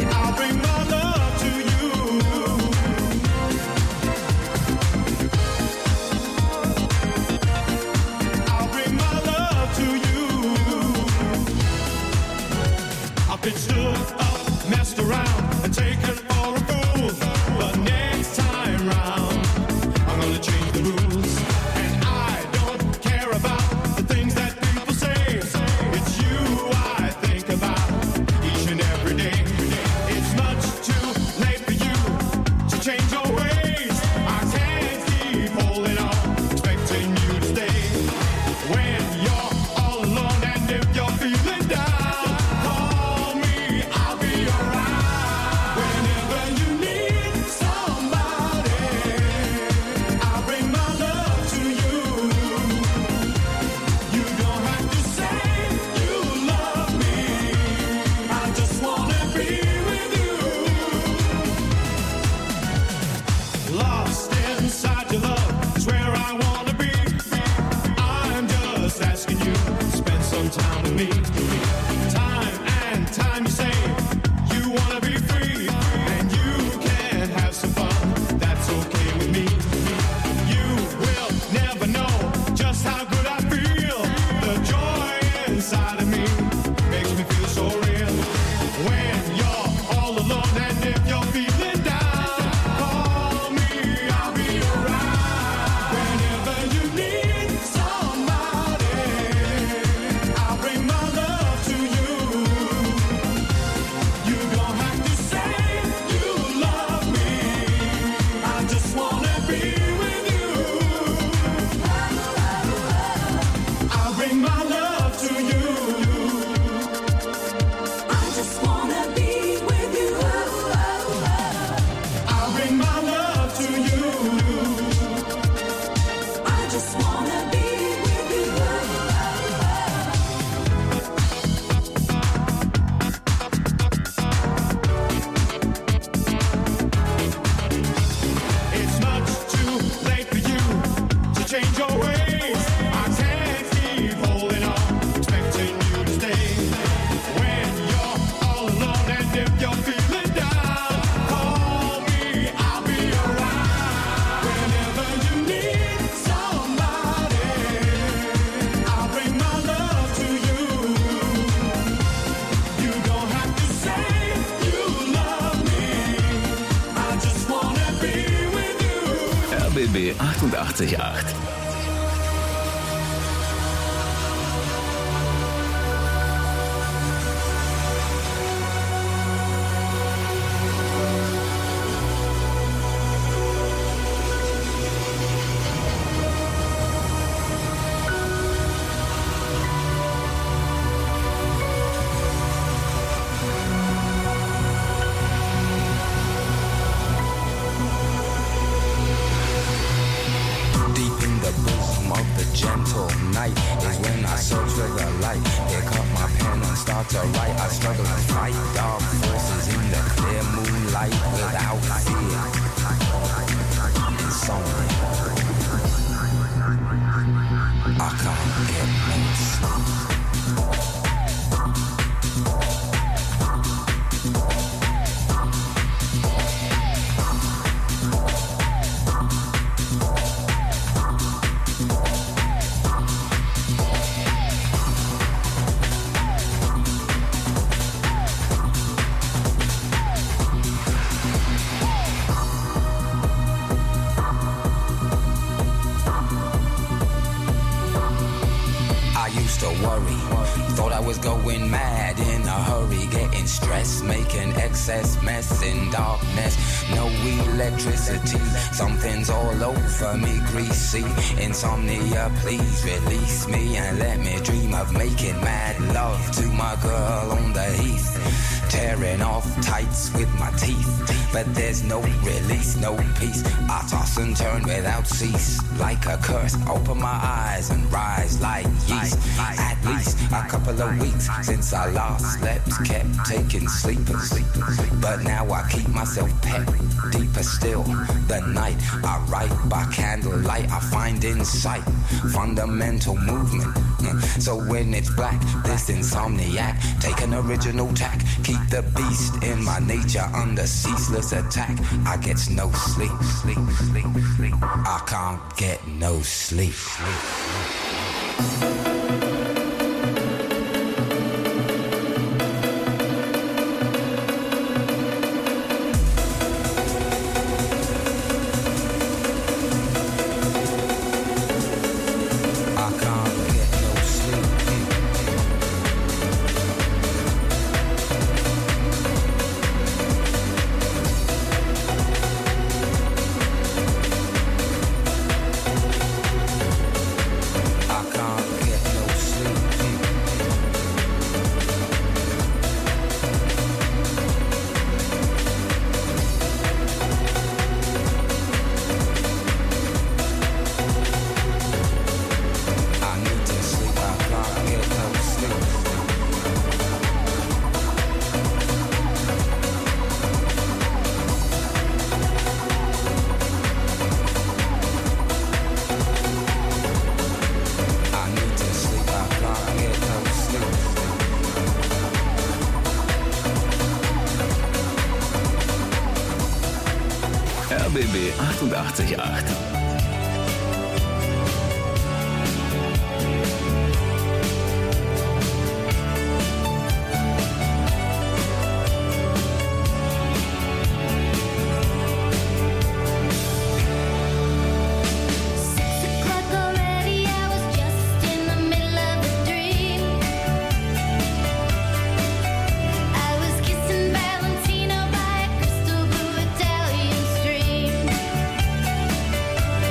Been stood up, messed around, and taken for a fool. But next time round, I'm gonna change the rules. And I don't care about the things that people say. It's you I think about each and every day. It's much too late for you to change your ways. I can't keep holding on, expecting you to stay. When you're all alone and if you're feeling down, time with me. Time and time you say you wanna be free and you can have some fun. That's okay with me. You will never know just how good I feel. The joy inside of me makes me feel so real. When you're all alone and if you're feeling down, call me, I'll be around. Whenever you need somebody, bring my love to you. You don't have to say you love me. I just wanna be with you. I'll bring my love to you. I just wanna be with you. I'll bring my love to you. I just wanna be with you. It's much too late for you to change your ways. I can't keep holding on, expecting you to stay. When you're all alone and if you're feeling down, call me, I'll be around. Whenever you need somebody, I'll bring my love to you. You don't have to say you love me. I just wanna be with you. RBB 88.8. Deep in the mental night is when I search for the light. Pick up my pen and start to write. I struggle and fight dark forces in the clear moonlight without fear. Insomnia. I can't get no sleep. Thought I was going mad in a hurry, getting stressed, making excess mess in darkness. No electricity, something's all over me, greasy. Insomnia, please release me and let me dream of making mad love to my girl on the heath. Tearing off tights with my teeth, but there's no release, no peace. I toss and turn without cease, like a curse. Open my eyes and rise like yeast. At least a couple of weeks since I last slept, kept taking sleepers, but now I keep myself pet. Deeper still, the night I write by candlelight, I find insight, fundamental movement. So when it's black, this insomniac, take an original tack, keep the beast in my nature under ceaseless attack. I get no sleep, sleep, sleep, sleep. I can't get no sleep. RBB 88.8. Valentino by a crystal blue Italian stream.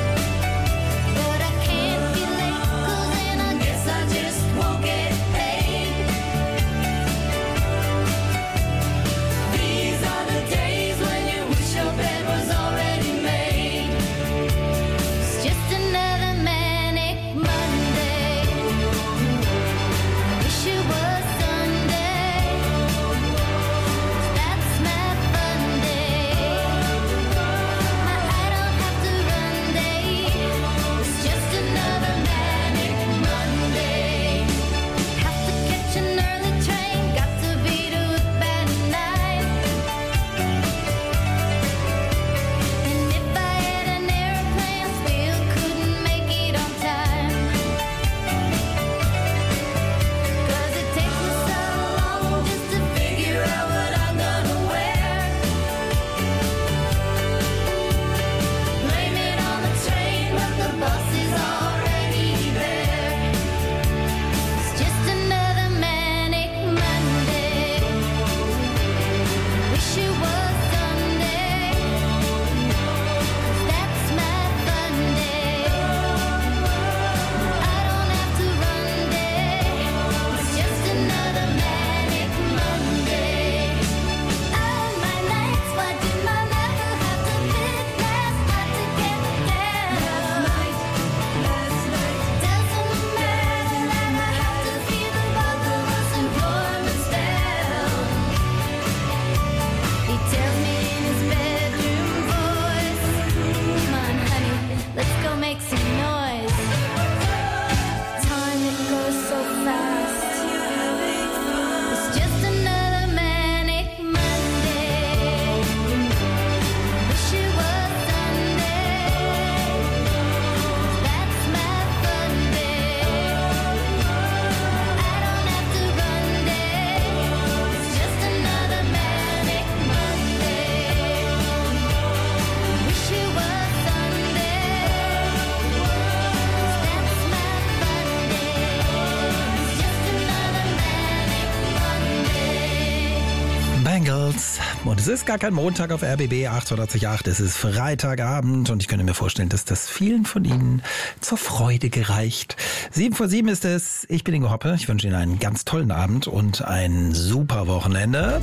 Es ist gar kein Montag auf RBB 888, es ist Freitagabend und ich könnte mir vorstellen, dass das vielen von Ihnen zur Freude gereicht. 7:07 ist es, ich bin Ingo Hoppe, ich wünsche Ihnen einen ganz tollen Abend und ein super Wochenende.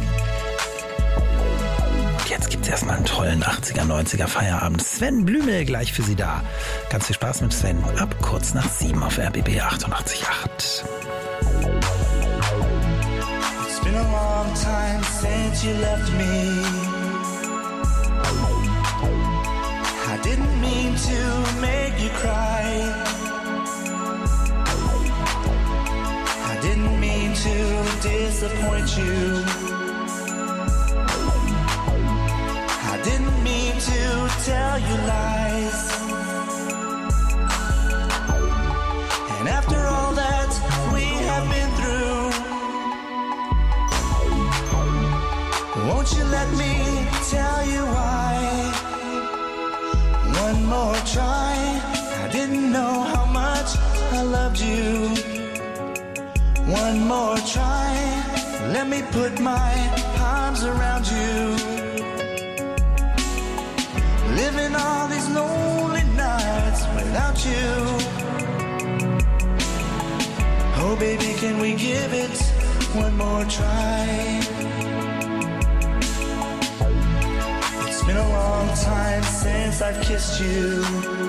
Und jetzt gibt's erstmal einen tollen 80er, 90er Feierabend. Sven Blümel gleich für Sie da. Ganz viel Spaß mit Sven ab kurz nach 7 auf RBB 888. It's been a long time since you left me. I didn't mean to make you cry. I didn't mean to disappoint you. I didn't mean to tell you lies. And after all that we have been through, won't you let me tell you why? One more try. I didn't know how much I loved you. One more try. Let me put my arms around you. Living all these lonely nights without you. Oh baby, can we give it one more try? It's been a long time since I've kissed you.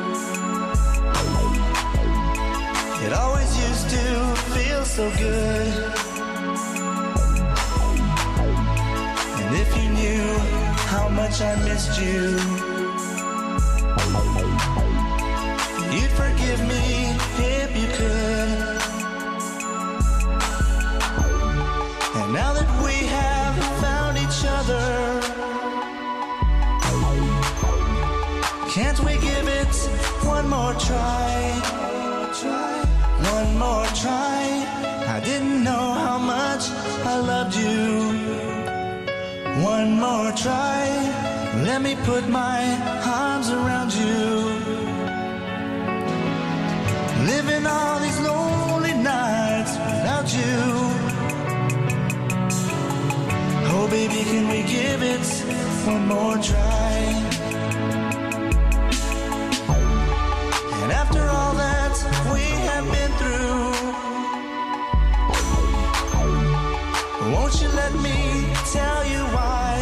It always used to feel so good. And if you knew how much I missed you, you'd forgive me if you could. And now that we have found each other, can't we give it one more try? One more try. I didn't know how much I loved you. One more try. Let me put my arms around you. Living all these lonely nights without you. Oh baby, can we give it one more try? And after all that we have been through, won't you let me tell you why?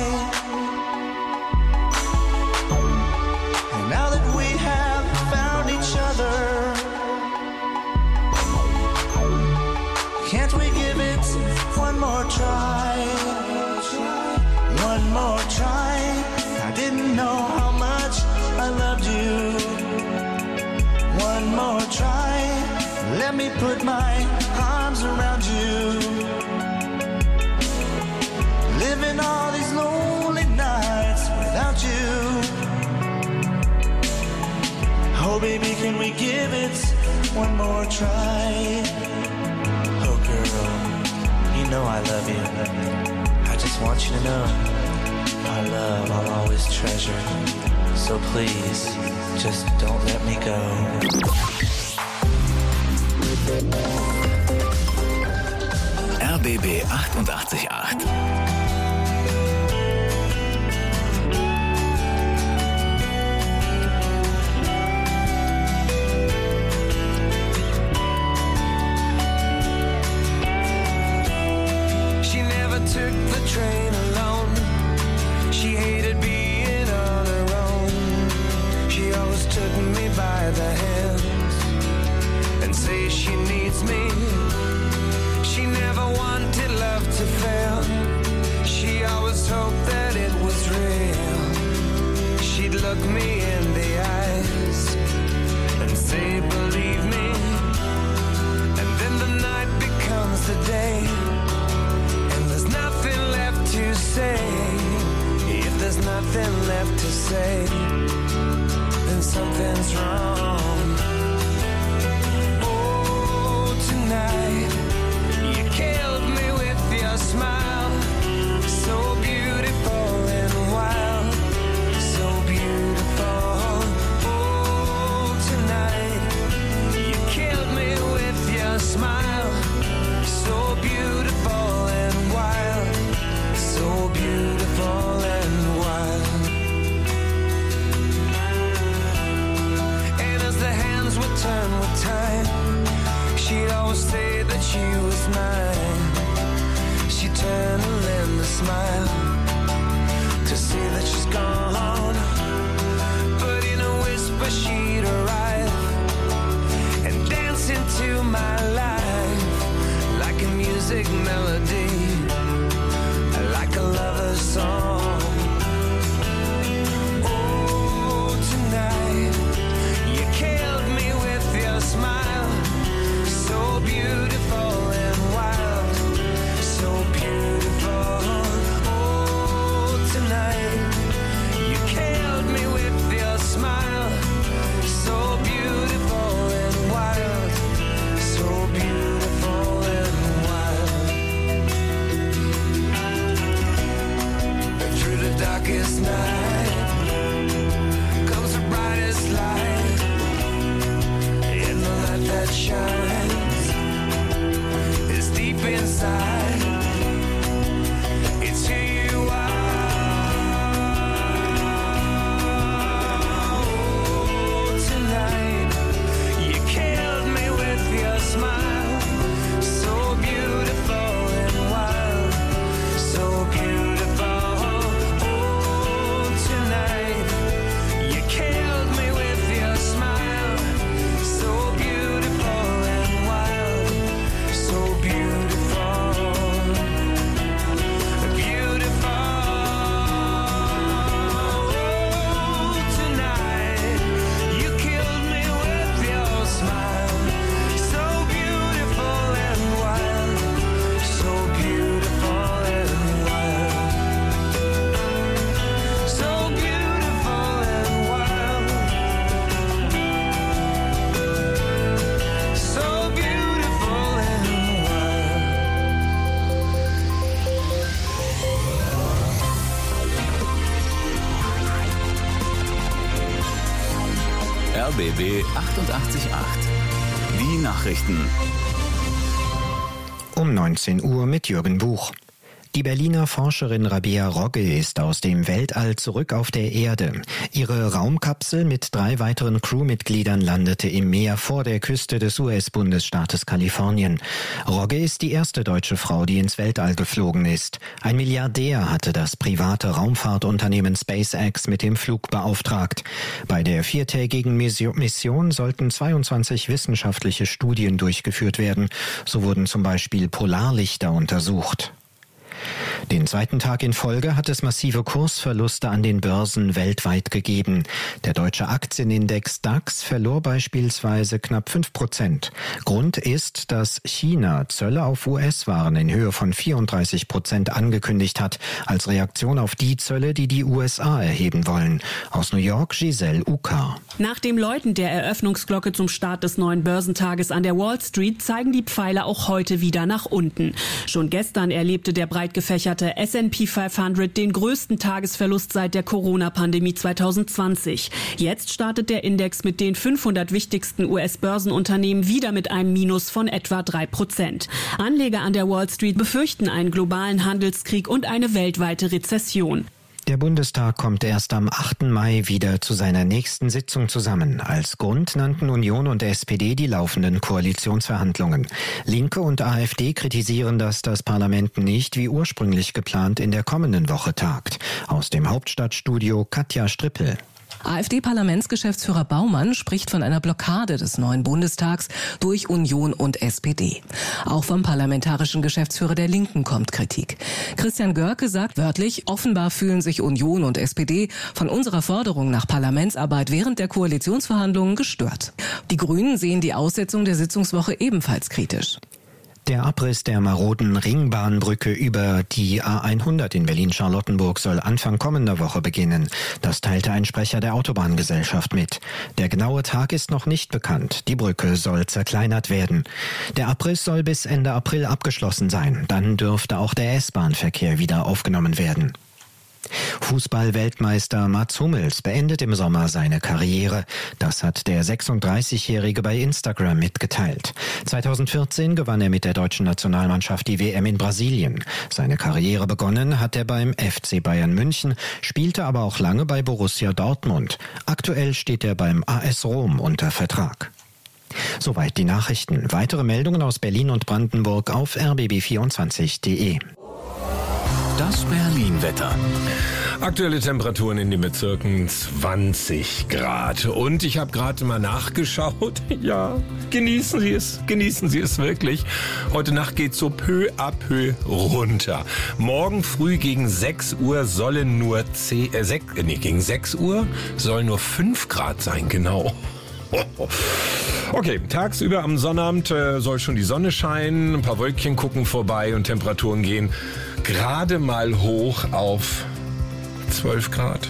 And now that we have found each other, can't we give it one more try? One more try. I didn't know how much I loved you. One more try. Let me put my arms around you. Living all these lonely nights without you. Oh baby, can we give it one more try? Oh girl, you know I love you. I just want you to know our love I'll always treasure. So please, just don't let me go. RBB 888. She never took the train alone. She hated being on her own. She always took me by the hands and say she needs me. She never wanted love to fail. She always hoped that it was real. She'd look me in the eyes and say, believe me. And then the night becomes the day, and there's nothing left to say. If there's nothing left to say, then something's wrong. Oh, tonight you killed me with your smile, so beautiful and wild, so beautiful. Oh, tonight you killed me with your smile, so beautiful and wild, so beautiful and say that she was mine. She turned and lent a smile to say that she's gone. But in a whisper she'd arrive and dance into my life like a music melody, like a lover's song. Oh, tonight you killed me with your smile, so beautiful and wild, so beautiful. Oh, tonight you killed me with your smile, so beautiful and wild, so beautiful and wild. Through the darkest night comes the brightest light. In the light that shines is deep inside. It's who you are. Oh, tonight you killed me with your smile, so beautiful and wild, so beautiful. Oh, tonight you killed me with your smile, so beautiful and wild, so beautiful, beautiful. Oh, tonight you killed me with your smile, so beautiful and wild, so beautiful and wild, so beautiful and wild, so beautiful and RBB 888. Die Nachrichten. Um 19 Uhr mit Jürgen Buch. Die Berliner Forscherin Rabea Rogge ist aus dem Weltall zurück auf der Erde. Ihre Raumkapsel mit 3 weiteren Crewmitgliedern landete im Meer vor der Küste des US-Bundesstaates Kalifornien. Rogge ist die erste deutsche Frau, die ins Weltall geflogen ist. Ein Milliardär hatte das private Raumfahrtunternehmen SpaceX mit dem Flug beauftragt. Bei der 4-tägigen Mission sollten 22 wissenschaftliche Studien durchgeführt werden. So wurden zum Beispiel Polarlichter untersucht. Den zweiten Tag in Folge hat es massive Kursverluste an den Börsen weltweit gegeben. Der deutsche Aktienindex DAX verlor beispielsweise knapp 5%. Grund ist, dass China Zölle auf US-Waren in Höhe von 34% angekündigt hat, als Reaktion auf die Zölle, die die USA erheben wollen. Aus New York Giselle Uka. Nach dem Läuten der Eröffnungsglocke zum Start des neuen Börsentages an der Wall Street zeigen die Pfeiler auch heute wieder nach unten. Schon gestern erlebte der breit gefächerte S&P 500 den größten Tagesverlust seit der Corona-Pandemie 2020. Jetzt startet der Index mit den 500 wichtigsten US-Börsenunternehmen wieder mit einem Minus von etwa 3%. Anleger an der Wall Street befürchten einen globalen Handelskrieg und eine weltweite Rezession. Der Bundestag kommt erst am 8. Mai wieder zu seiner nächsten Sitzung zusammen. Als Grund nannten Union und SPD die laufenden Koalitionsverhandlungen. Linke und AfD kritisieren, dass das Parlament nicht wie ursprünglich geplant in der kommenden Woche tagt. Aus dem Hauptstadtstudio Katja Strippel. AfD-Parlamentsgeschäftsführer Baumann spricht von einer Blockade des neuen Bundestags durch Union und SPD. Auch vom parlamentarischen Geschäftsführer der Linken kommt Kritik. Christian Görke sagt wörtlich, offenbar fühlen sich Union und SPD von unserer Forderung nach Parlamentsarbeit während der Koalitionsverhandlungen gestört. Die Grünen sehen die Aussetzung der Sitzungswoche ebenfalls kritisch. Der Abriss der maroden Ringbahnbrücke über die A100 in Berlin-Charlottenburg soll Anfang kommender Woche beginnen. Das teilte ein Sprecher der Autobahngesellschaft mit. Der genaue Tag ist noch nicht bekannt. Die Brücke soll zerkleinert werden. Der Abriss soll bis Ende April abgeschlossen sein. Dann dürfte auch der S-Bahn-Verkehr wieder aufgenommen werden. Fußball-Weltmeister Mats Hummels beendet im Sommer seine Karriere. Das hat der 36-Jährige bei Instagram mitgeteilt. 2014 gewann er mit der deutschen Nationalmannschaft die WM in Brasilien. Seine Karriere begonnen hat er beim FC Bayern München, spielte aber auch lange bei Borussia Dortmund. Aktuell steht er beim AS Rom unter Vertrag. Soweit die Nachrichten. Weitere Meldungen aus Berlin und Brandenburg auf rbb24.de. Das Berlin-Wetter. Aktuelle Temperaturen in den Bezirken 20 Grad. Und ich habe gerade mal nachgeschaut. Ja, genießen Sie es wirklich. Heute Nacht geht so peu à peu runter. Morgen früh gegen 6 Uhr sollen nur gegen 6 Uhr sollen nur 5 Grad sein, genau. Okay, tagsüber am Sonnabend soll schon die Sonne scheinen, ein paar Wölkchen gucken vorbei und Temperaturen gehen gerade mal hoch auf 12 Grad.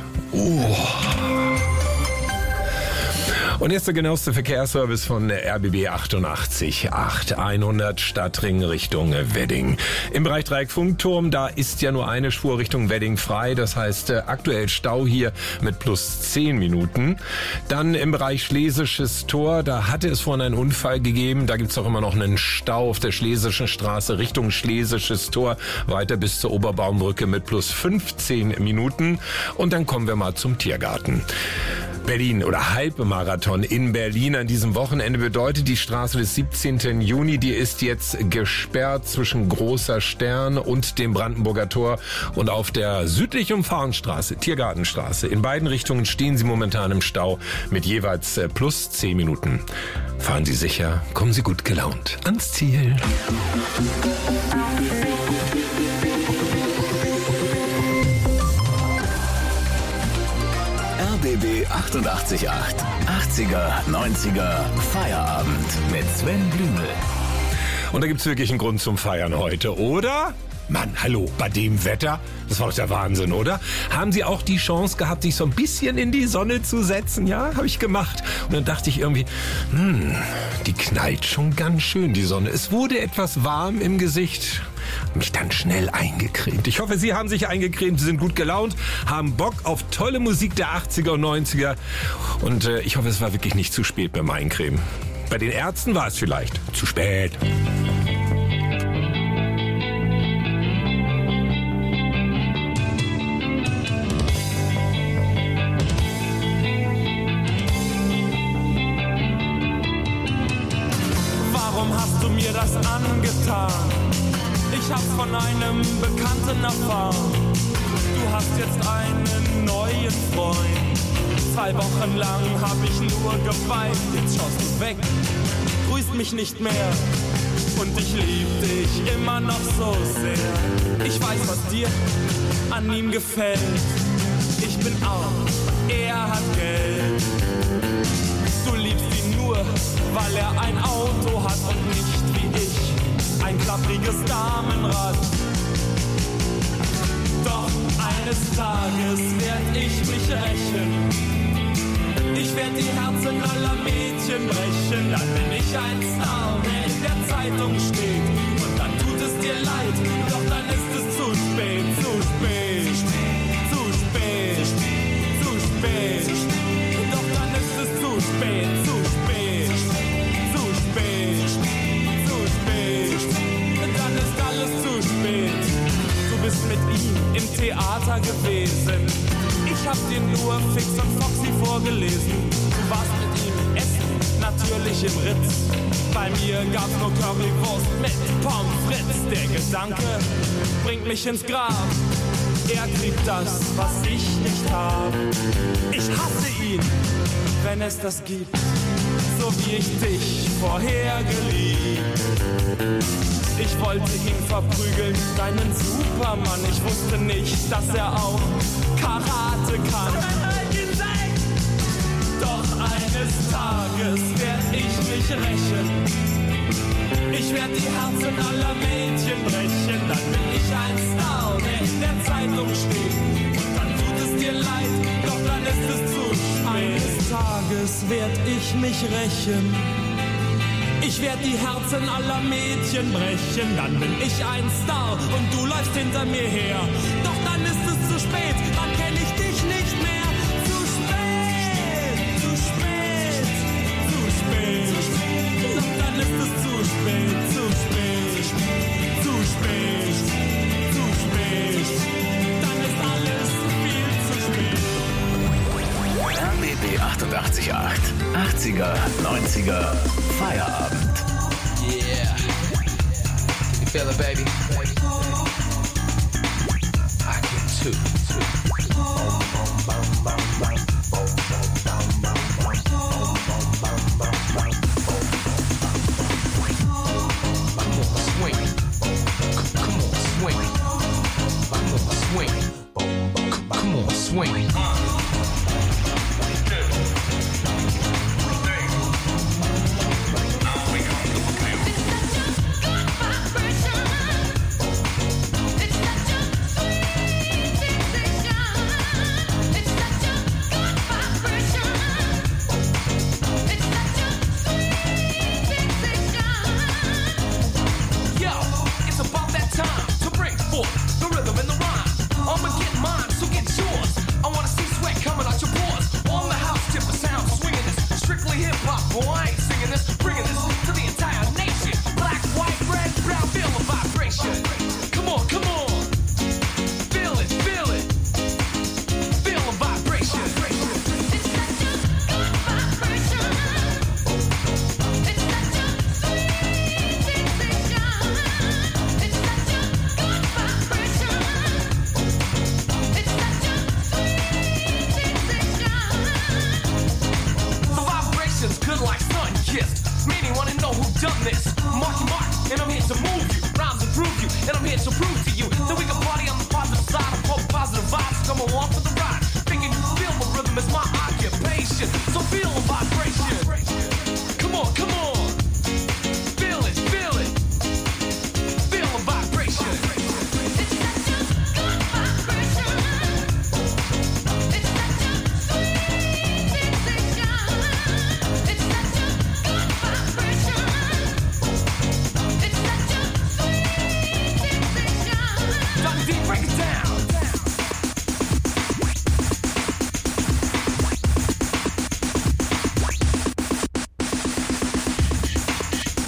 Und jetzt der genaueste Verkehrsservice von der RBB 88 100 Stadtring Richtung Wedding. Im Bereich Dreieck-Funkturm, da ist ja nur eine Spur Richtung Wedding frei. Das heißt, aktuell Stau hier mit plus 10 Minuten. Dann im Bereich Schlesisches Tor, da hatte es vorhin einen Unfall gegeben. Da gibt's auch immer noch einen Stau auf der Schlesischen Straße Richtung Schlesisches Tor. Weiter bis zur Oberbaumbrücke mit plus 15 Minuten. Und dann kommen wir mal zum Tiergarten. Berlin oder Halbmarathon in Berlin an diesem Wochenende bedeutet, die Straße des 17. Juni, die ist jetzt gesperrt zwischen Großer Stern und dem Brandenburger Tor und auf der südlichen Umfahrungsstraße, Tiergartenstraße. In beiden Richtungen stehen Sie momentan im Stau mit jeweils plus 10 Minuten. Fahren Sie sicher, kommen Sie gut gelaunt ans Ziel. RBB 88.8. 80er, 90er, Feierabend mit Sven Blümel. Und da gibt's wirklich einen Grund zum Feiern heute, oder? Mann, hallo, bei dem Wetter, das war doch der Wahnsinn, oder? Haben Sie auch die Chance gehabt, sich so ein bisschen in die Sonne zu setzen? Ja, habe ich gemacht. Und dann dachte ich irgendwie, die knallt schon ganz schön, die Sonne. Es wurde etwas warm im Gesicht. Mich dann schnell eingecremt. Ich hoffe, Sie haben sich eingecremt, Sie sind gut gelaunt, haben Bock auf tolle Musik der 80er und 90er. Und ich hoffe, es war wirklich nicht zu spät beim Eincremen. Bei den Ärzten war es vielleicht zu spät. Warum hast du mir das angetan? Ich hab's von einem Bekannten erfahren. Du hast jetzt einen neuen Freund. 2 Wochen lang hab ich nur geweint. Jetzt schaust du weg, grüßt mich nicht mehr. Und ich lieb dich immer noch so sehr. Ich weiß, was dir an ihm gefällt. Ich bin arm, er hat Geld. Du liebst ihn nur, weil er ein Auto hat und nicht wie ich ein klappriges Damenrad. Doch eines Tages werd ich mich rächen. Ich werd die Herzen aller Mädchen brechen. Dann bin ich ein Star, der in der Zeitung steht. Und dann tut es dir leid, doch dann ist es zu spät, zu spät, zu spät, zu spät. Doch dann ist es zu spät, zu spät, zu spät, zu spät. Dann ist alles zu spät. Du bist mit ihm im Theater gewesen. Ich hab dir nur Fix und Foxy vorgelesen. Du warst mit ihm essen, natürlich im Ritz. Bei mir gab's nur Currywurst mit Pommes frites. Der Gedanke bringt mich ins Grab. Er kriegt das, was ich nicht hab. Ich hasse ihn, wenn es das gibt, so wie ich dich vorher geliebt. Ich wollte ihn verprügeln, deinen Supermann. Ich wusste nicht, dass er auch Karate kann. Doch eines Tages werd ich mich rächen. Ich werd die Herzen aller Mädchen brechen. Dann bin ich ein Star, der in der Zeitung steht. Und dann tut es dir leid, doch dann ist es zu spät. Eines Tages werd ich mich rächen. Ich werd die Herzen aller Mädchen brechen. Dann bin ich ein Star und du läufst hinter mir her. Doch dann ist es zu spät, dann kenn ich dich nicht mehr. Zu spät, zu spät, zu spät. Doch dann ist es zu spät, zu spät, zu spät, zu spät. Dann ist alles viel zu spät. RBB 888. 80er, 90er, Feierabend. Yeah. You feel it, baby? I can too. Swing. Meaning wanna know who done this. Marky Mark, and I'm here to move you. Rhymes improve you, and I'm here to prove